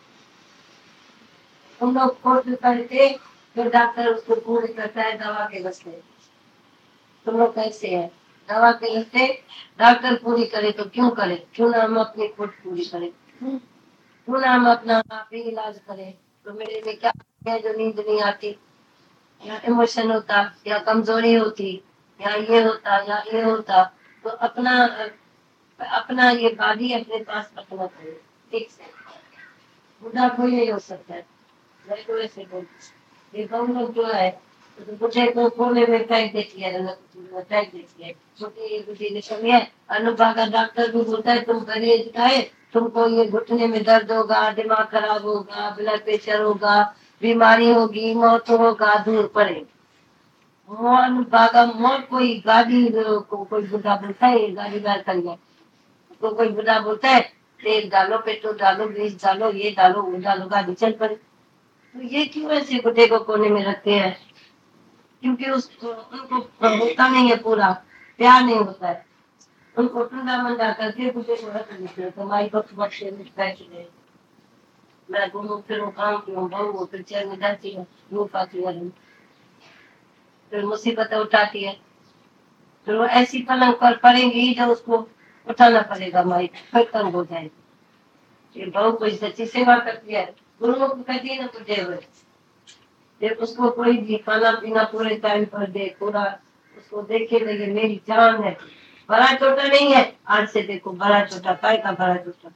तुम लोग खोट करके फिर डॉक्टर उसको पूरी करता है दवा के बस्ते, तुम लोग कैसे है दवा के बस्ते डॉक्टर पूरी करे तो क्यों करे, क्यों ना हम अपनी खोट पूरी करें, क्यों ना हम अपना आप ही इलाज करें। तो मेरे में क्या है जो नींद नहीं आती, या इमोशन होता, या कमजोरी होती, या ये होता या ये होता, तो अपना अपना ये बाडी अपने पास रखना चाहिए, ठीक से बुढ़ा कोई नहीं हो सकता है। तो ऐसे बोलते ये कौन लोग जो है तो बुढ़े को कोने में फेंक देती है, फेंक देती है छोटी बुढ़ी निशमी है। अनुभा का डॉक्टर भी बोलता है तुम परहेज खाए, तुमको ये घुटने में दर्द होगा, दिमाग खराब होगा, ब्लड प्रेशर होगा, बीमारी होगी, मौत होगा, दूर पड़े। मोहन बागा मोर कोई गाड़ी को कोई बुढ़ा बोलता है, गाड़ी बाहर कर गया तो कोई बुढ़ा बोलता है तेल डालो, पेट्रोल डालो, ग्रीस डालो, ये डालो, वो डालो, गाड़ी चल पड़े। तो ये क्यों ऐसे बुढ़े को कोने में रखते हैं? क्योंकि उसको उनको होता नहीं है, पूरा प्यार नहीं होता है। उनको टूंडा मंडा करके बुढ़े को रख देते हैं। तो माई बख्श बख्शे बैठ गए, मैं घूमू फिरूं, काम क्यों बहू फिर चैन में जाती है, मुंह पाती है, फिर मुसीबतें उठाती है। तो वो ऐसी पलंग पर पड़ेंगी जो उसको उठाना पड़ेगा, माई फिर तंग हो जाए। ये बहू कोई सच्ची सेवा करती है, गुरुओं को कहती है ना बुढ़े हुए, जब उसको कोई भी खाना पीना पूरे टाइम पर दे, पूरा उसको देखे लगे मेरी जान है, बड़ा छोटा नहीं है, आज से देखो बड़ा छोटा, काय का बड़ा छोटा,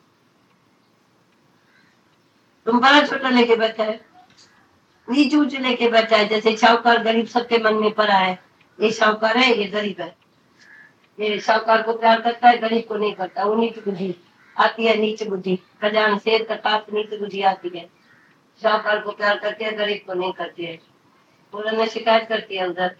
तुम बड़ा छोटा लेके बैठा है, नीच ऊंच लेके बैठा है। जैसे शाहूकार गरीब सबके मन में पड़ा है, ये शाहूकार है, ये गरीब है, ये शाहूकार को प्यार करता है, गरीब को नहीं करता। वो नीच बुद्धि आती है, नीच बुद्धि, खजान शेर का काप नीच बुद्धि आती है। शाहूकार को प्यार करते हैं, गरीब को नहीं करती है। पूरा में शिकायत करती है उधर,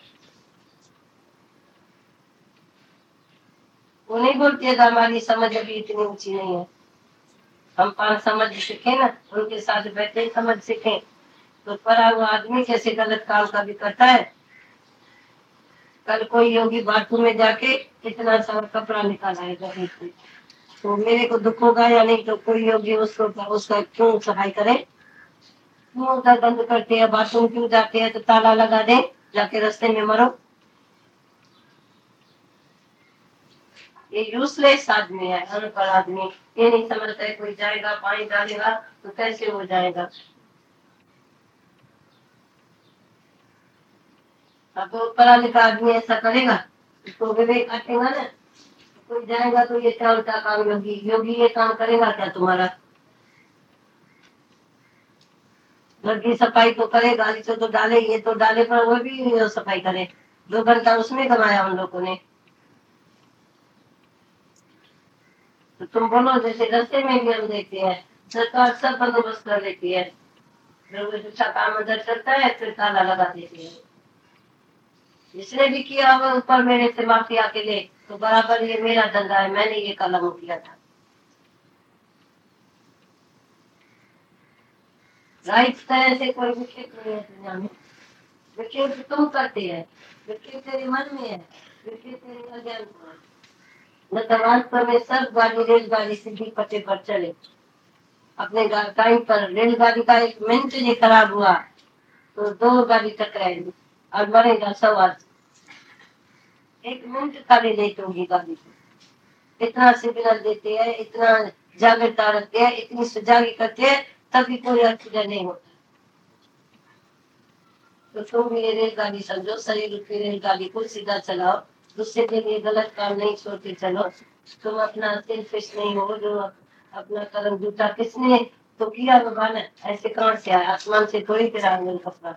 वो नहीं बोलती है हमारी समझ अभी इतनी ऊंची नहीं है, हम पांच समझ सीखे ना, उनके साथ बैठे समझ सीखे। तो परा हुआ आदमी कैसे गलत काम का भी करता है। कल कोई योगी बाथरूम में जाके इतना सा कपड़ा निकाला है गरीब से, तो मेरे को दुख होगा या नहीं? तो कोई योगी उसको उसका क्यों सफाई करे, क्यों उधर बंद करते हैं, बाथरूम क्यों जाते हैं? तो ताला लगा दे, जाके रास्ते में मरो। ये यूजलेस आदमी है, अनपढ़ आदमी, ये नहीं समझता है कोई जाएगा पानी डालेगा तो कैसे हो जाएगा। अब तो पढ़ा लिखा आदमी ऐसा करेगा तो विवेक हटेगा ना, कोई जाएगा तो ये क्या उल्टा काम, योगी योगी ये काम करेगा क्या तुम्हारा? घर की सफाई तो करे, गाली से तो डाले, ये तो डाले, पर वो भी सफाई करे, दो घंटा उसमें कमाया उन लोगों ने। तो तुम बोलो, जैसे रास्ते में भी हम देखते हैं सरकार सब बंदोबस्त कर लेती है, अच्छा काम अंदर चलता है फिर ताला लगा देती है। जिसने भी किया हुआ ऊपर मेरे से माफी आके ले, तो बराबर ये मेरा धंधा है, मैंने ये कलम किया था। राइट तरह से कोई विक्षेप नहीं है दुनिया में, विक्षेप तुम करते हैं, विक्षेप तेरे मन में है, विक्षेप तेरे अज्ञान को है। न तो वास्तव में सब गाड़ी रेलगाड़ी सीधी पट्टे पर चले अपने टाइम पर। रेलगाड़ी का एक मिनट नहीं खराब हुआ तो दो गाड़ी टकराएगी और मरेगा सवार, एक मिनट खाली लेट होगी गाड़ी को। इतना सिग्नल देते हैं, इतना जागरूकता रखते हैं, इतनी सजागी करते हैं, तभी कोई एक्सीडेंट नहीं होता। तो तुम भी ये रेलगाड़ी समझो, शरीर रूपी रेलगाड़ी को सीधा चलाओ, दूसरे के लिए गलत काम नहीं छोड़ते चलो। तुम अपना सेल्फिश नहीं हो, जो अपना कर्म जूता किसने तो किया भगवान, ऐसे कौन से आया, आसमान से थोड़ी गिरा मिल कपड़ा।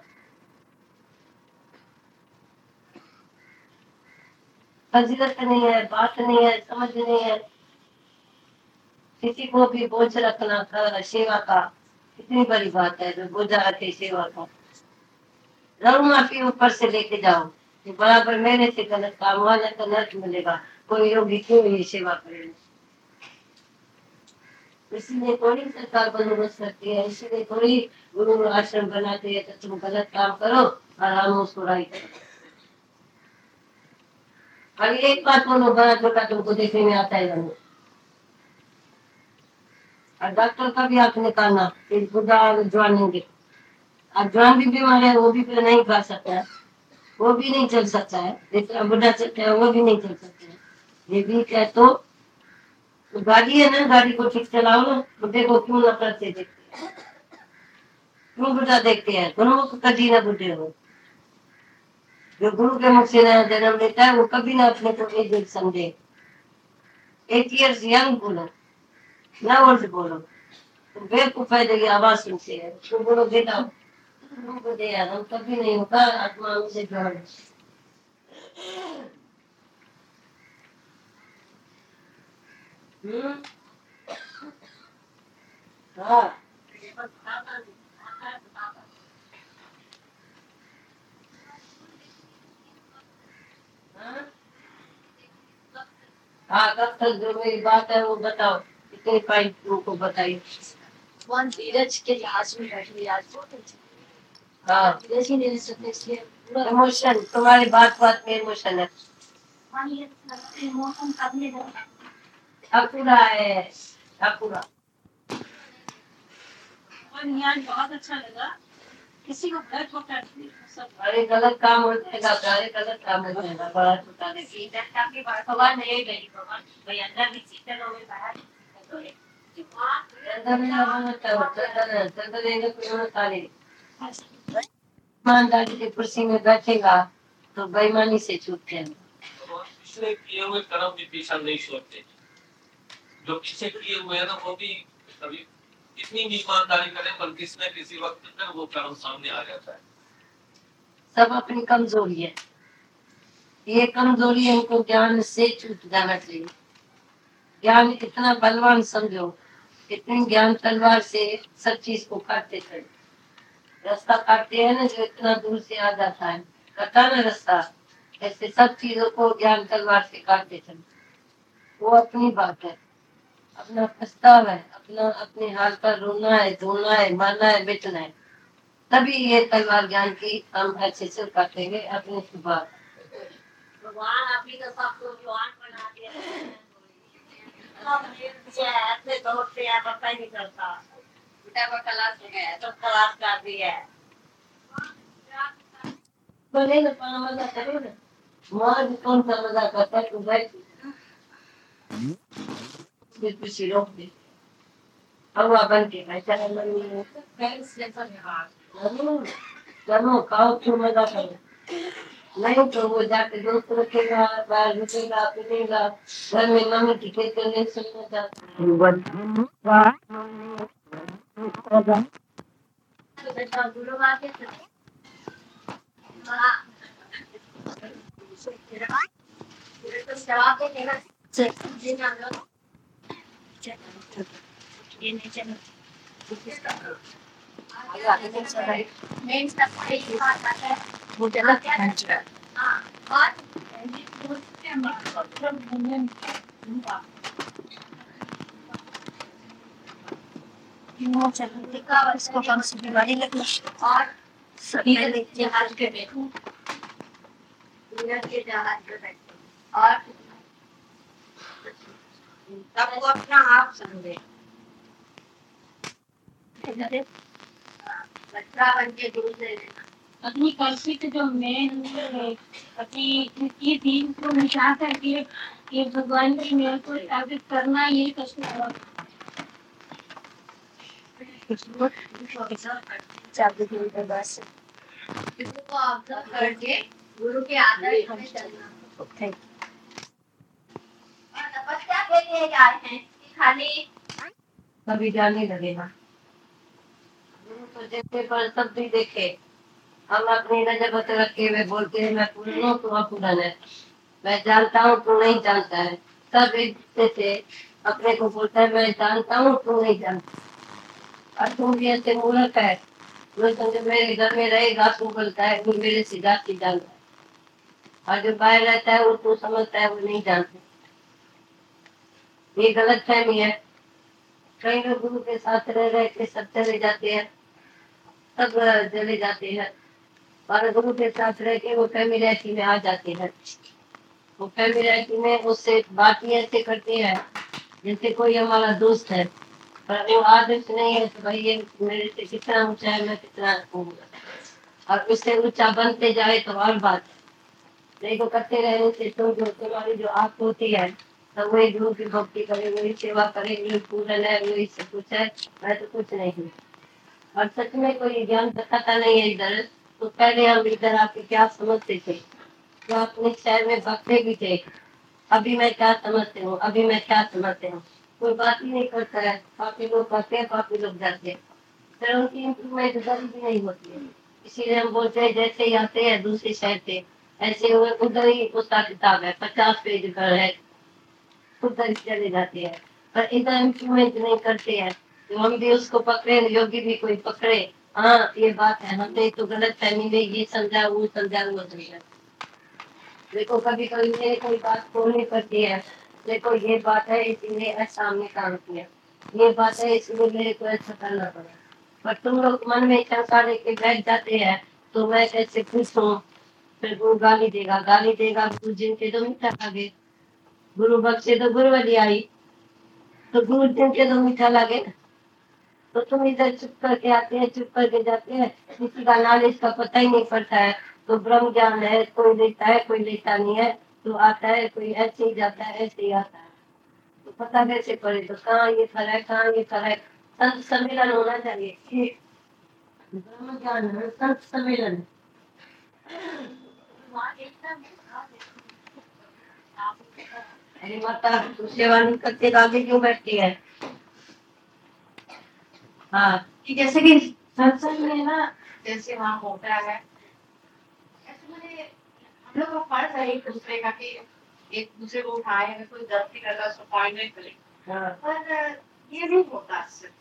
फजीलत नहीं है, बात नहीं है, समझ नहीं है। किसी को भी बोझ रखना कर सेवा का कितनी बड़ी बात है, जो बोझा रखे सेवा का। रो माफी ऊपर से लेके जाओ कि बराबर मेरे से गलत काम हुआ ना तो नर्क मिलेगा, कोई योगी क्यों ये सेवा करेगा। इसीलिए थोड़ी सरकार बंदोबस्त करती है, इसीलिए थोड़ी गुरु आश्रम बनाते हैं तो तुम गलत काम करो और हम उसको राय करो। अभी एक बात बोलो, बड़ा छोटा तुमको देखने में आता है नहीं, और डॉक्टर का भी हाथ निकालना, बुढ़ा जवान नहीं देखो, अब जवान भी बीमार है, वो भी नहीं खा सकता है, वो भी नहीं चल सकता है, जितना बुढ़ा चलता है वो भी नहीं चल सकता है। ये भी क्या, तो, तो गाड़ी है ना, गाड़ी को ठीक चलाओ ना। बुढ़े को क्यों नफरत से देखते हैं, क्यों बुढ़ा देखते हैं? गुरुओं को कभी ना बुढ़े हो, जो गुरु के मुख से नया जन्म लेता है वो कभी ना अपने को एज समझे। एट ईयर्स यंग बोलो ना, ओल्ड बोलो, तो बेवकूफ है जो आवाज सुनते हैं, तो बोलो बेटा तुमको दे यार, हम कभी नहीं होगा आत्मा से जोड़। हम्म हाँ हाँ कब तक जो मेरी बात है वो बताओ, कितने पॉइंट तुमको बताइए। वन धीरज के लिहाज में बैठ गई आज बहुत अच्छी। हाँ धीरज ही नहीं ले सकते इसलिए पूरा इमोशन, तुम्हारी बात बात में इमोशन है। मान ये इमोशन अपने अपूरा है, अपूरा। और यहाँ बहुत अच्छा लगा, किसी को घर को काटने सब अरे गलत काम हो जाएगा, अरे गलत काम हो जाएगा, बड़ा छोटा देखिए। इधर का भी भगवान नहीं गई भगवान भाई अंदर भी शीतल हो गई बाहर तो चंदन में लगाना चाहिए, चंदन चंदन लेने को होता नहीं। ईमानदारी की कुर्सी में बैठेगा तो बेईमानी से छूटते हैं। पिछले किए हुए कर्म भी पीछा नहीं छोड़ते, जो पीछे किए हुए हैं ना वो भी कभी इतनी भी ईमानदारी करें पर किसी न किसी वक्त तक वो कर्म सामने आ जाता है। सब अपनी कमजोरी है, ये कमजोरी हमको ज्ञान से छूट जाना चाहिए। ज्ञान इतना बलवान समझो, इतनी ज्ञान तलवार से सब चीज को काटते थे। रास्ता काटते हैं ना जो इतना दूर से आ जाता है, कटा ना रास्ता, ऐसे सब चीजों को ज्ञान तलवार से काटते थे। वो अपनी बात है, अपना प्रस्ताव है, अपना अपने हाल पर रोना है, धोना है, मारना है, बेचना है, तभी ये तलवार ज्ञान की हम अच्छे से काटेंगे अपने सुबह। भगवान आप ही का सबको जवान बना दिया सब ये ऐसे दौड़ते हैं पता ही नहीं चलता बेटा का क्लास हो गया तो क्लास कर दिया है बोले ना पाना मजा करो ना, मार कौन सा मजा करता है तू भाई कुछ रोक दे हवा बन के बैठा है मन में चलो खाओ क्यों मजा करो, नहीं तो वो जाके दोस्त रखेगा, बाहर रुकेगा, पीनेगा, घर में मम्मी की खेत करने सुनना चाहता बेटा गुरु बात है हां तो जवाब दे ना जी ना लो ये नहीं चलो मेन स्टफ है वो चला क्या हां और इसको कम से बीमारी लगी और सभी जहाज पे बैठूं के जहाज पे बैठूं और तब वो अपना आप समझे बच्चा बन के गुरु से अपनी कल्पित जो मेन है अपनी ये दिन को मिटा करके ये भगवान की मेरे को साबित करना ये कष्ट है बस इसको ऑब्जर्व करके गुरु के आदर्श में चलना। तपस्या के लिए आए हैं कि खाली कभी जाने लगेगा गुरु तो जैसे पर सब भी देखे, हम अपनी नजर बत रखे हुए बोलते हैं मैं पूर्ण हूँ तू अपूर्ण है, मैं जानता हूँ तू नहीं जानता है, सब एक दूसरे से अपने को बोलता है मैं जानता हूँ तू नहीं जानता, और तू भी ऐसे मूर्ख है, वो समझो मेरे घर में रहेगा तू बोलता है वो मेरे से जाती जानता है, और जो बाहर रहता है वो तू समझता है वो नहीं जानता। ये गलत फहमी है। कई लोग गुरु के साथ रह रहे के सब चले जाते हैं, सब चले जाते हैं, और गुरु के साथ रह के वो फैमिलियरिटी में आ जाते हैं। वो फैमिलियरिटी में उससे बात ही ऐसे करते हैं जैसे कोई हमारा दोस्त है, पर वो आदर्श नहीं है तो भाई ये मेरे से कितना ऊंचा है मैं कितना होऊंगा, और उससे ऊंचा बनते जाए तो और बात नहीं को करते रहने से तो जो तुम्हारी जो आप होती है तो वही गुरु की भक्ति करे, वही सेवा करे, वही पूजन है, वही सब कुछ है, मैं तो कुछ नहीं हूँ। और सच में कोई ज्ञान बताता नहीं है इधर, तो पहले हम इधर आके क्या समझते थे, तो अपने शहर में बकते भी थे, अभी मैं क्या समझते हूँ, अभी मैं क्या समझते हूँ, कोई बात ही नहीं करता है, पापी लोग करते हैं, पापी लोग जाते हैं, फिर उनकी इम्प्रूवमेंट भी नहीं होती है। इसीलिए हम बोलते हैं जैसे ही आते हैं दूसरे शहर से ऐसे हुए उधर ही उसका किताब है, पचास पेज का है, उधर चले जाते हैं, पर इधर इम्प्रूवमेंट नहीं करते हैं। तो हम भी उसको पकड़े, योगी भी कोई पकड़े, हाँ ये बात है, हमने तो गलत फहमी में ये समझा वो समझा वो समझा। देखो कभी कभी मेरे कोई बात बोलनी पड़ती है देखो ये बात है इसलिए ऐसा हमने काम किया, ये बात है इसलिए मेरे को ऐसा करना पड़ा। पर तुम लोग मन में शंका लेके बैठ जाते हैं तो मैं कैसे खुश हूँ। फिर गुरु गाली देगा, गाली देगा गुरु जिनके तो मीठा लगे, गुरु बख्शे तो गुरु वाली आई, तो गुरु जिनके तो मीठा लगे। तो तुम इधर चुप करके आते हैं, चुप करके जाते हैं, किसी का नॉलेज का पता ही नहीं पड़ता है। तो ब्रह्म ज्ञान है, कोई लेता है कोई लेता नहीं है, तो आता है कोई ऐसे ही जाता है ऐसे ही आता है, तो पता कैसे पड़े। तो कहाँ ये फर्क, कहाँ ये फर्क, संत सम्मेलन होना चाहिए। ब्रह्म ज्ञान है संत सम्मेलन। अरे माता तू सेवा नहीं करते आगे क्यों बैठती है? हाँ कि जैसे कि सत्संग में ना, जैसे वहाँ होता है ऐसे मैंने हम लोग पढ़ रहे एक दूसरे का कि एक दूसरे को उठाए, अगर कोई गलती करता है उसको पॉइंट नहीं करे, हाँ पर ये नहीं होता सिर्फ,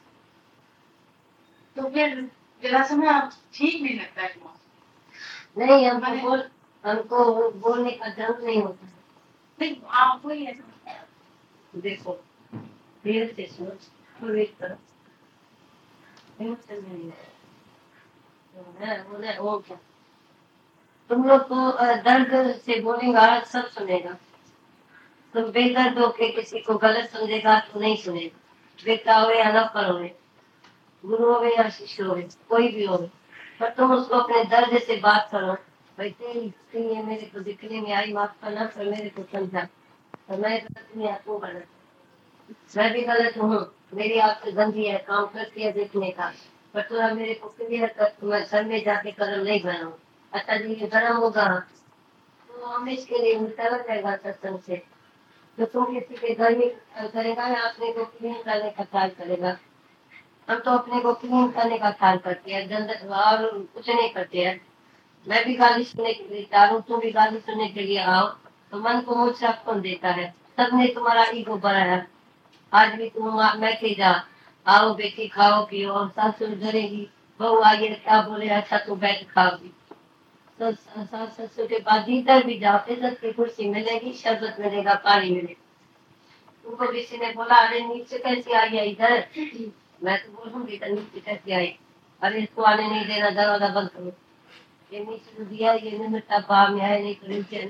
तो फिर जरा सा ना ठीक नहीं लगता है। नहीं हमको बोल हमको बोलने का ढंग नहीं होता। नहीं आपको ही ऐसा देखो धीरे से सोच, पूरी तरह इमोशन नहीं है, वो है वो क्या। तुम लोग को अ, दर्द से बोलेगा सब सुनेगा, तुम बेदर्द होके किसी को गलत समझेगा तो नहीं सुनेगा, बेटा हो या नौकर हो, गुरु हो या शिष्य हो, कोई भी हो, पर तुम उसको अपने दर्द से बात करो। भाई तेरी स्त्री है, मेरे को दिखने में आई, माफ करना पर मेरे को समझा, तो मैं गलत नहीं आपको गलत, मैं भी गलत हूँ, मेरी आपसे गंदी है काम करती है देखने का, पर थोड़ा मेरे को क्लियर कर, मैं घर में जाके कदम नहीं बनाऊँ। अच्छा जी ये गर्म होगा तो हमेशा के लिए मिलता रहेगा सत्संग से। तो तुम किसी के घर में करेगा या अपने को क्लीन करने का ख्याल करेगा? हम तो अपने को क्लीन करने का ख्याल करते हैं, गंदक और कुछ नहीं करते हैं। मैं भी गाली सुनने के लिए तैयार हूँ, तुम भी गाली सुनने के लिए आओ, तो मन को मुझसे कौन देता है? सबने तुम्हारा ईगो बढ़ाया, आज भी तुम मैं के जा, आओ बेटी खाओ पियो, और सासुर धरेगी, बहू आइए क्या बोले अच्छा तो बैठ खाओगी। तो सास ससुर के बाद इधर भी जाओ, इज्जत की कुर्सी मिलेगी, शरबत मिलेगा, पानी मिलेगा। तुमको किसी ने बोला अरे नीचे कैसे आई है इधर, मैं तो बोलूंगी तो नीचे कैसे आई, अरे इसको आने नहीं देना, दरवाजा बंद करो, ये नीचे तो दिया ये निमित्ता भाव में है नहीं तो नीचे।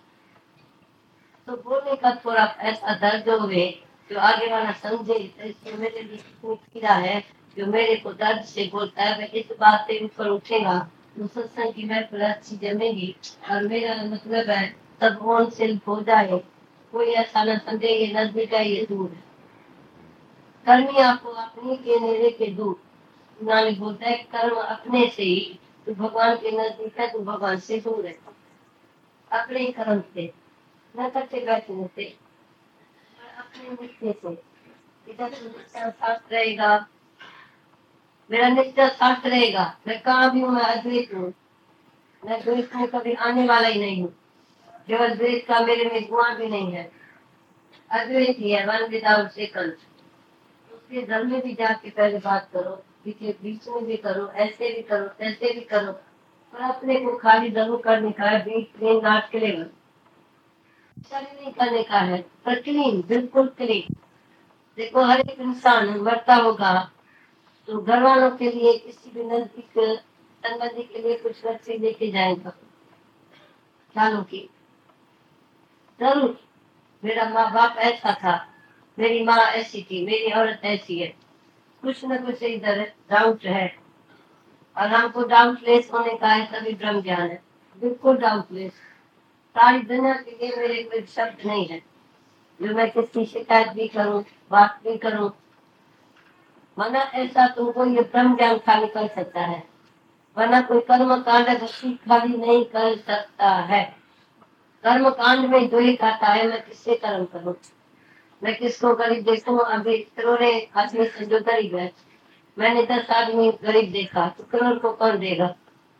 तो बोलने का थोड़ा ऐसा दर्द हो गए जो आगे वाला समझे, तो इसमें मेरे लिए कितनी पीड़ा है। जो मेरे को दर्द से बोलता है वह इस बात से ऊपर उठेगा तो सत्संग की महफिल अच्छी जमेगी, और मेरा मतलब है सब ओन सिल्प हो जाए, कोई ऐसा न समझे ये नजदीक है ये दूर है। कर्मी आपको अपनी के नेरे के दूर, नानी बोलता है कर्म अपने से ही तो भगवान के नजदीक है, तो भगवान से दूर है। अपने ही कर्म से न करते बैठने से, अपने निश्चय से। इधर निश्चय शास्त्र रहेगा, मेरा निश्चय शास्त्र रहेगा, मैं कहाँ भी हूँ, मैं अद्वैत हूँ, मैं द्वैत में कभी आने वाला ही नहीं हूँ, केवल द्वैत का मेरे में गुण भी नहीं है, अद्वैत ही है, वन विदाउट सेकंड। उसके घर में भी जाके पहले बात करो, पीछे बीच में भी करो, ऐसे भी करो ऐसे भी करो, पर अपने को खाली जरूर करने का है, बीच में नाट करेगा नहीं करने का है, पर क्लीन, बिल्कुल क्लीन। देखो हर एक इंसान मरता होगा तो घर वालों के लिए किसी भी नजदीक संबंधी के लिए कुछ रस्सी लेके जाएगा, ख्यालों की जरूर। मेरा माँ बाप ऐसा था, मेरी माँ ऐसी थी, मेरी औरत ऐसी है, कुछ न कुछ इधर डाउट है, और हमको डाउटलेस होने का है, तभी ब्रह्म ज्ञान है, बिल्कुल डाउटलेस। सारी दुनिया के लिए मेरे कोई शब्द नहीं है जो मैं किसकी शिकायत भी करूं, बात भी करूं, वरना ऐसा तुमको ये ब्रह्म ज्ञान खाली कर सकता है, वरना कोई कर्म कांड खाली नहीं कर सकता है। कर्म कांड में जो ही खाता है मैं किससे कर्म करूं, मैं किसको गरीब देखूं। अभी करोड़े आदमी से जो गरीब है, मैंने दस आदमी गरीब देखा, तो करोड़ को कौन देगा,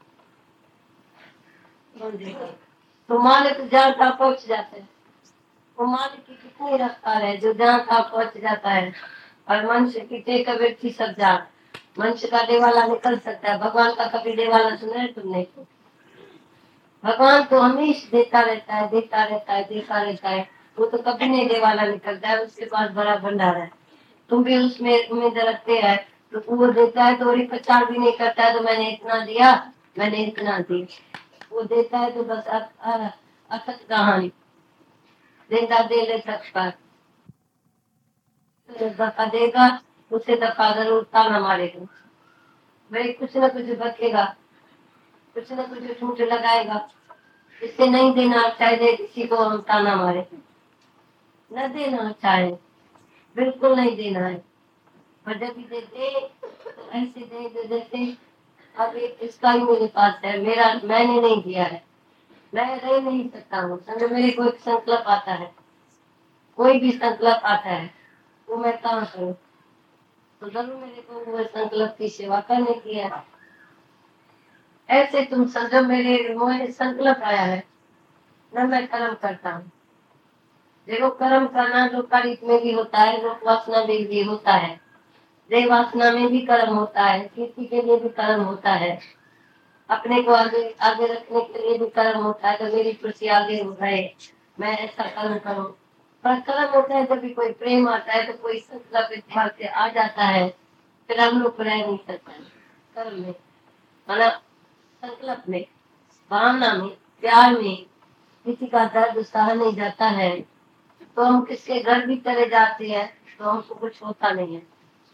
कौन देगा? तो मालिक जहाँ तक पहुँच जाते हैं, वो मालिक की कितनी रफ्तार है जो जहाँ तक पहुँच जाता है, और मनुष्य की टेक व्यक्ति सब जा, मनुष्य का देवाला निकल सकता है, भगवान का कभी देवाला सुना है तुमने? भगवान तो हमेशा देता रहता है, देता रहता है, देता रहता है, वो तो कभी नहीं दे वाला निकलता है, उसके पास बड़ा भंडार है। तुम भी उसमें उम्मीद रखते हैं तो वो देता है तो और प्रचार भी नहीं करता है तो मैंने इतना दिया, मैंने इतना दिया। वो देता है तो बस अथक कहानी देता दे ले सकता दफा देगा, उसे दफा जरूर ताना मारेगा। भाई कुछ ना कुछ बकेगा, कुछ ना कुछ झूठ लगाएगा। इससे नहीं देना चाहे किसी को हम ताना मारे, न देना चाहे बिल्कुल नहीं देना है। पर जब भी देते तो ऐसे दे दे देते अब इसका ही मेरे पास है, मेरा मैंने नहीं दिया है, मैं रह नहीं सकता हूँ। समझो मेरे को एक संकल्प आता है, कोई भी संकल्प आता है वो मैं कहाँ करूँ, तो जरूर मेरे को वो संकल्प की सेवा करने की है। ऐसे तुम समझो मेरे मुझे संकल्प आया है न, मैं कर्म करता हूँ। देखो कर्म करना जो कारित में भी होता है, लोक वासना में भी होता है, देह वासना में भी कर्म होता है, कीर्ति के लिए भी कर्म होता है, अपने को आगे आगे रखने के लिए भी कर्म होता है। तो मेरी खुशी आगे हो रहे मैं ऐसा कर्म करूँ। पर कर्म होता है जब भी कोई प्रेम आता है तो कोई संकल्प दिमाग से आ जाता है, फिर हम लोग रह नहीं सकते कर्म में, मतलब संकल्प में, भावना में, प्यार में। किसी का दर्द सहा नहीं जाता है तो हम किसके घर भी चले जाते हैं तो हमको कुछ होता नहीं है,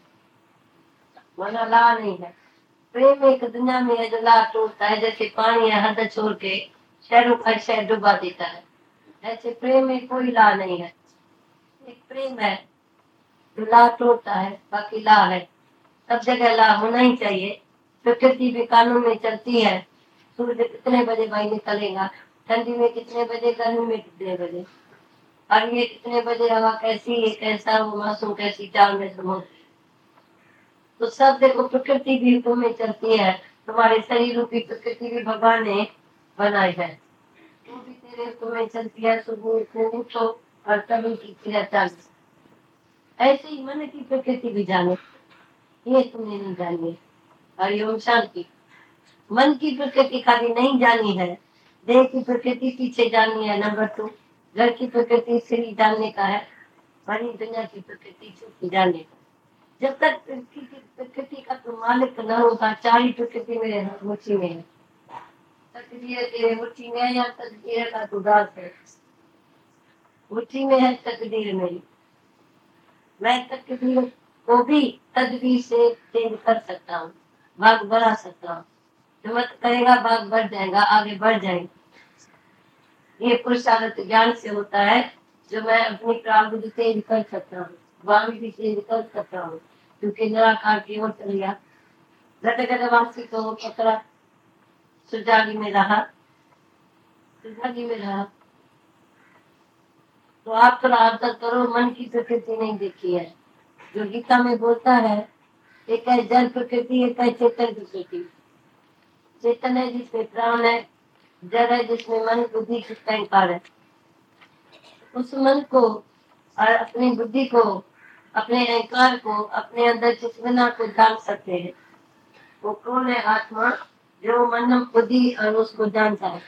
वरना ला नहीं है। प्रेम एक दुनिया में है जो ला टूटता है, जैसे पानी है हद छोड़ के शहरों का शहर डुबा देता है, ऐसे प्रेम में कोई ला नहीं है। एक प्रेम है जो ला टूटता है, बाकी ला है, सब जगह ला होना ही चाहिए। प्रकृति भी कानून में चलती है, सूरज कितने बजे भाई निकलेगा, ठंडी में कितने बजे, गर्मी में कितने बजे, और ये कितने बजे हवा कैसी है, कैसा वो मौसम कैसी चाल में सुनो। तो सब देखो प्रकृति भी ऋतु में चलती है, तुम्हारे शरीर रूपी प्रकृति भी भगवान ने बनाई है, वो भी तेरे ऋतु में चलती है। सुबह उठो और तभी की क्रिया चालू। ऐसे ही मन की प्रकृति भी जाने, ये तुमने नहीं जानी है। हरिओम शांति। मन की प्रकृति खाली नहीं जानी है, देह की प्रकृति पीछे जानी है। नंबर टू, घर की प्रकृति श्री जानने का है, बड़ी दुनिया की प्रकृति छुपी जानने का। जब तक प्रकृति का तो मालिक न होगा, चारी प्रकृति मेरे मुट्ठी में है, तकदीर तेरे मुट्ठी में है या तकदीर का उदास है, मुट्ठी में है तकदीर मेरी। मैं तकदीर को भी तदबीर से चेंज कर सकता हूँ, भाग बढ़ा सकता हूँ। जो मत करेगा भाग बढ़ जाएगा, आगे बढ़ जाएगा। ये पुरुषार्थ ज्ञान से होता है, जो मैं अपनी प्रारब्ध चेंज कर सकता हूँ, वाणी भी चेंज कर सकता हूँ, क्योंकि निराकार की ओर चल गया। घटघटवासी को पकड़ा, सुजागी में रहा, सुजागी में रहा। तो आप थोड़ा आदत करो, मन की प्रकृति नहीं देखी है। जो गीता में बोलता है, एक है जल प्रकृति, एक है चेतन प्रकृति। चेतन है जिसमें प्राण है, जड़ है जिसमें मन बुद्धि की अहंकार है। उस मन को और अपनी बुद्धि को, अपने अहंकार को, अपने अंदर चित्तना को जान सकते हैं। वो कौन है? आत्मा, जो मन बुद्धि और उसको जानता है।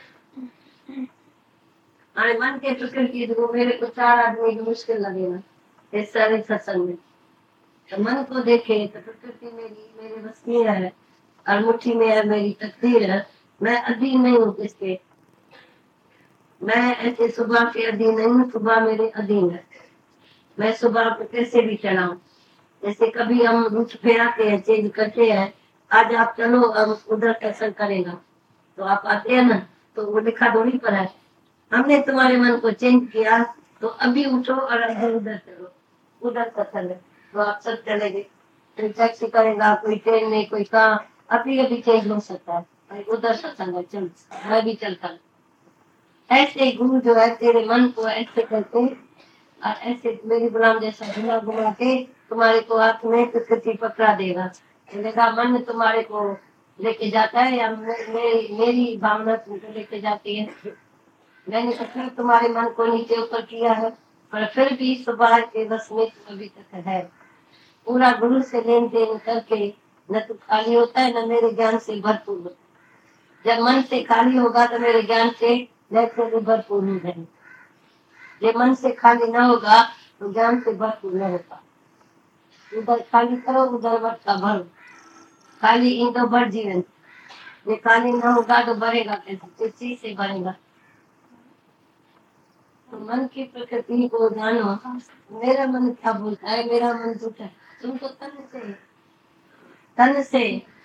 अरे मन के प्रकृति वो मेरे को चार आदमी की मुश्किल लगेगा इस सारे सत्संग में। तो मन को देखे तो प्रकृति मेरी मेरे बस में है और मुट्ठी में है मेरी तकदीर है। मैं अधीन नहीं हूँ किसके, मैं ऐसे सुबह के अधीन नहीं हूँ, सुबह मेरे अधीन है। मैं सुबह को कैसे भी चलाऊं, जैसे कभी हम रुच फेराते हैं, चेंज करते हैं, आज आप चलो अब उधर कैसा करेगा, तो आप आते हैं ना, तो वो लिखा थोड़ी पर है। हमने तुम्हारे मन को चेंज किया तो अभी उठो और इधर उधर चलो, उधर का चले तो आप सब चलेंगे। कोई टैक्सी करेगा, कोई ट्रेन में, कोई कहाँ, अभी अभी चेंज हो सकता है। उधर सत्संग चल, मैं भी चलता। ऐसे गुरु जो है तेरे मन को ऐसे करते और ऐसे मेरी गुलाम जैसा घुमा घुमा के तुम्हारे को हाथ में प्रकृति पकड़ा देगा। देखा मन तुम्हारे को लेके जाता है या मे, मेरी मेरी भावना तुमको लेके जाती है। मैंने कभी तुम्हारे मन को नीचे ऊपर किया है, पर फिर भी सुबह के बस में अभी तक है। पूरा गुरु से लेन देन करके न तो खाली होता है, न मेरे ज्ञान से भरपूर होता है। जब मन से खाली होगा तो मेरे ज्ञान से नेचुरली भरपूर हो जाएंगे। ये मन से खाली ना होगा तो ज्ञान से भरपूर न होगा। उधर खाली करो, उधर बढ़ता भरो, खाली इन तो बढ़ जीवन। ये खाली ना होगा तो बढ़ेगा कैसे, किस चीज से बढ़ेगा? तो मन की प्रकृति को जानो। मेरा मन क्या बोलता है, मेरा मन झूठा है, तुमको तन से तन से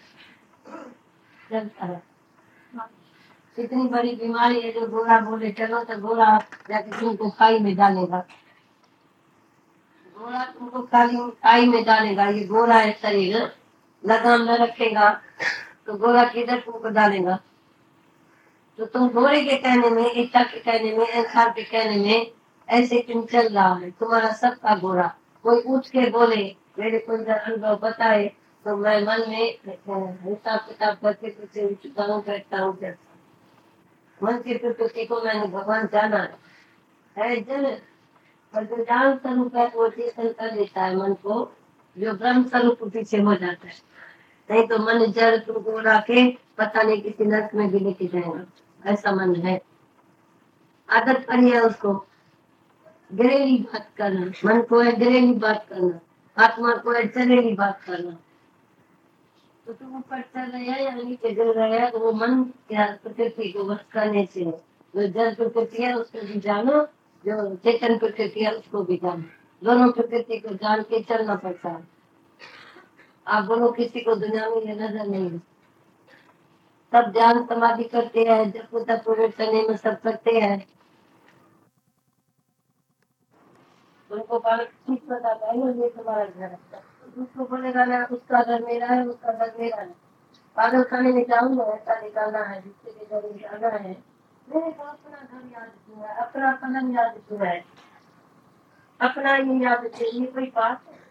चलता है। इतनी बड़ी बीमारी है जो घोड़ा बोले चलो तो घोड़ा जाके तुमको खाई में डालेगा, घोड़ा तुमको खाली खाई में डालेगा। ये घोड़ा है शरीर, लगाम न रखेगा तो घोड़ा किधर तुमको डालेगा? तो तुम घोड़े के कहने में, इच्छा के कहने में, अहंकार के कहने में ऐसे तुम चल रहा है, तुम्हारा सबका घोड़ा। कोई उठ के बोले मेरे को इधर अनुभव बताए तो मैं मन में हिसाब किताब करके कुछ उठता हूँ, बैठता हूँ, करता हूँ। मन की प्रकृति को मैंने भगवान जाना है जन, और जो ज्ञान स्वरूप है वो चेतन कर देता है मन को, जो ब्रह्म स्वरूप पीछे हो जाता है। नहीं तो मन जड़ तुमको उड़ा के पता नहीं किसी नर्क में भी लेके जाएगा, ऐसा मन है। आदत पड़ी है उसको घरेली बात करना, मन को है घरेली बात करना, आत्मा को है चलेली बात करना। तो तुम ऊपर चल रहे हैं या नीचे गिर रहे हैं, तो वो मन क्या प्रकृति को वश करने से, जो जड़ प्रकृति है उसको भी जानो, जो चेतन प्रकृति है उसको भी जानो। दोनों प्रकृति को जान के चलना पड़ता है। आप बोलो किसी को दुनिया में ये नजर नहीं है, सब ध्यान समाधि करते हैं, जब तक प्रवेश करने में सब करते हैं, उनको ठीक पता है ये तुम्हारा घर है। उसको बोलेगा ना उसका घर मेरा है, उसका घर मेरा है, पागल खाने में जाऊंगा, ऐसा निकालना है, जिससे के घर निकालना है। मेरे को अपना घर याद क्यों है, अपना पलंग याद क्यों है, अपना ये याद चाहिए, कोई बात है?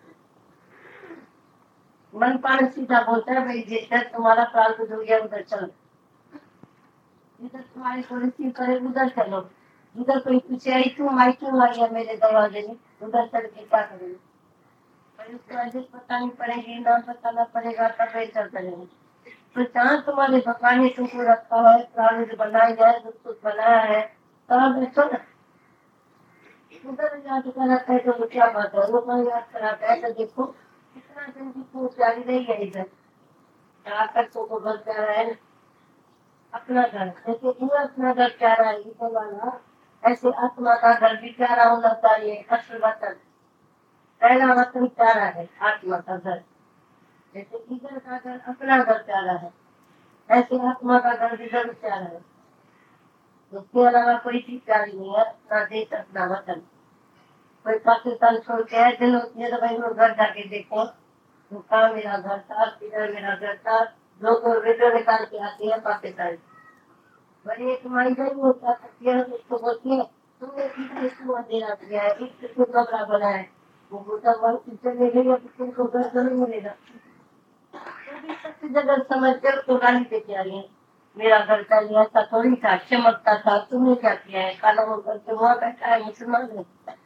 मन पान सीधा बोलता है भाई जिधर तुम्हारा प्राण हो गया उधर चलो, जिधर तुम्हारी को रिसीव करे उधर चलो, जिधर कोई पूछे आई क्यों आई क्यों आई है मेरे दरवाजे में, उधर चल के क्या करेंगे? उसको एड्रेस बतानी पड़ेगी, नाम बताना पड़ेगा, तब वे चल करेंगे। तो जहाँ तुम्हारे भगवान ने तुमको रखा है, प्राण बनाया है, सब कुछ बनाया है, तब बैठो ना। उधर याद कराता है तो क्या बात है, वो याद कराता है तो देखो कितना जल्दी को प्यारी नहीं है इधर आकर तुमको घर प्यारा है, अपना घर। जैसे ये अपना घर प्यारा है इधर वाला, ऐसे आत्मा का घर भी प्यारा होना चाहिए। असल वतन, पहला वतन प्यारा है आत्मा का घर। जैसे इधर का घर अपना घर प्यारा है, ऐसे आत्मा का घर भी घर प्यारा है। उसके अलावा कोई चीज प्यारी नहीं है, अपना देश अपना वतन। कोई पाकिस्तान छोड़ के आए दिन तो भाई लोग घर जाके देखो तो कहाँ मेरा घर था, किधर मेरा घर था। लोग वीडियो निकाल के आते हैं पाकिस्तान, बड़ी तुम्हारी घर होता है, उसको बोलती है तुमने कितने क्यों अंधेरा किया है, कितने कमरा बना है, वो बोलता वन पिक्चर ले लेगा तो तुमको घर जरूर मिलेगा। तो भी सच्ची जगह समझ कर तो गाली देती आ रही है, मेरा घर का लिया था थोड़ी था, चमकता था, तुमने क्या किया है, काला होकर के वहाँ बैठा है मुसलमान है।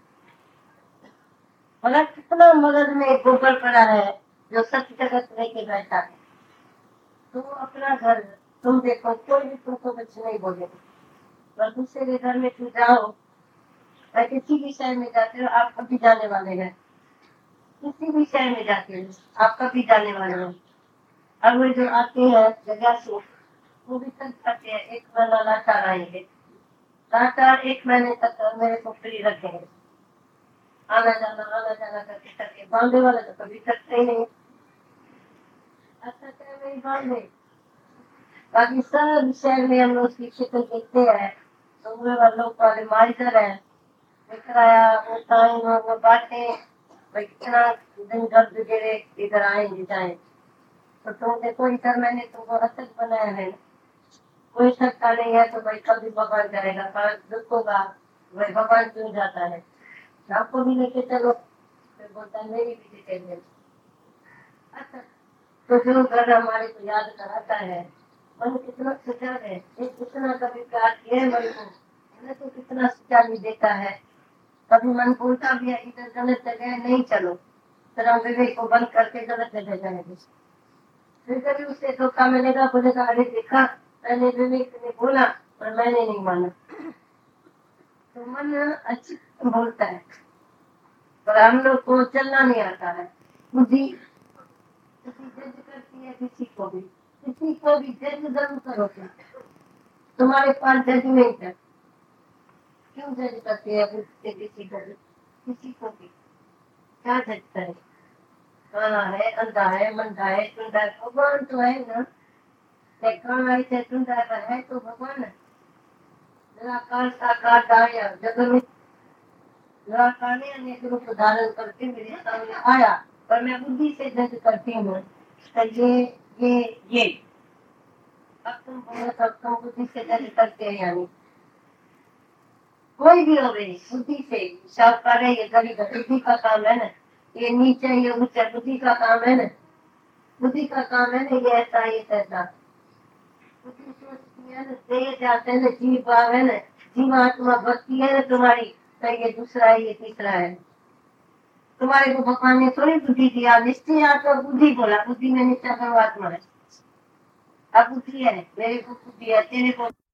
मगर कितना मगज में गोबर पड़ा है जो सत्य जगत लेके बैठा है। तुम अपना घर तुम देखो, कोई भी तुमको कुछ नहीं बोलेगा, पर दूसरे के घर में तुम जाओ, मैं किसी भी शहर में जाते हो आप कभी जाने वाले हैं, किसी भी शहर में जाते हो आप कभी जाने वाले हैं। और वो जो आते हैं जगह से वो भी तक करते हैं, एक महीना लाचार आएंगे, लाचार एक महीने तक मेरे को फ्री रखेंगे, आना जाना आना जाना करके करके। बांधे वाले तो कभी करते ही नहीं, अच्छा चाहे वही बांधे। बाकी सब शहर में हम लोग उसकी शक्ल देखते हैं तो लोग वाले माइजर है, किराया वो टाइम वो बातें भाई कितना दिन घर गिरे इधर आएंगे जाए। तो तुम देखो इधर मैंने तुमको असर बनाया है, कोई सकता नहीं है तो भाई कभी भगवान करेगा, पर दुख होगा भाई भगवान क्यों जाता है, आपको भी लेके चलो, फिर बोलता है मेरी भी चाहिए। अच्छा तो जो घर हमारे को याद कराता है, मन कितना सजा है, कितना कभी प्यार किया है मन को, मैंने तो कितना सजा भी देता है। कभी मन बोलता भी है इधर गलत जगह नहीं चलो, फिर हम विवेक को बंद करके गलत जगह जाएंगे। फिर कभी उसे धोखा मिलेगा, बोलेगा अरे देखा मैंने विवेक ने बोला पर मैंने नहीं माना। तो मन अच्छी बोलता है, पर हम लोग को चलना नहीं आता है। बुद्धि किसी जज करती है, किसी को भी किसी को भी जज जरूर करोगे, तुम्हारे पास जजमेंट है। क्यों जज करती है बुद्धि किसी को भी किसी को भी? क्या जज करे? काला है, अंधा है, मंदा है, टुंडा है, भगवान तो है ना। काला है, टुंडा है तो भगवान है। निराकार साकार दाया जगत में निराकार ने अनेक रूप धारण करके मेरे सामने आया, पर मैं बुद्धि से जज करती हूँ। ये ये ये अब तुम बोलो तब तुम बुद्धि से जज करते हैं, यानी कोई भी हो गई बुद्धि से सब करे। ये गली बुद्धि का काम है ना, ये नीचे ये ऊंचा बुद्धि का काम है ना, बुद्धि का काम है ना। ये ऐसा ये ऐसा बुद्धि सोचती है ना, दे जाते हैं ना, जीव भाव है ना, जीवात्मा भक्ति है ना तुम्हारी, तो ये दूसरा है, ये तीसरा है। तुम्हारे को भगवान ने थोड़ी बुद्धि दिया, निश्चय आत्मा बुद्धि बोला, बुद्धि में निश्चय परमात्मा है। अब बुद्धि है, मेरे को बुद्धि है, तेरे को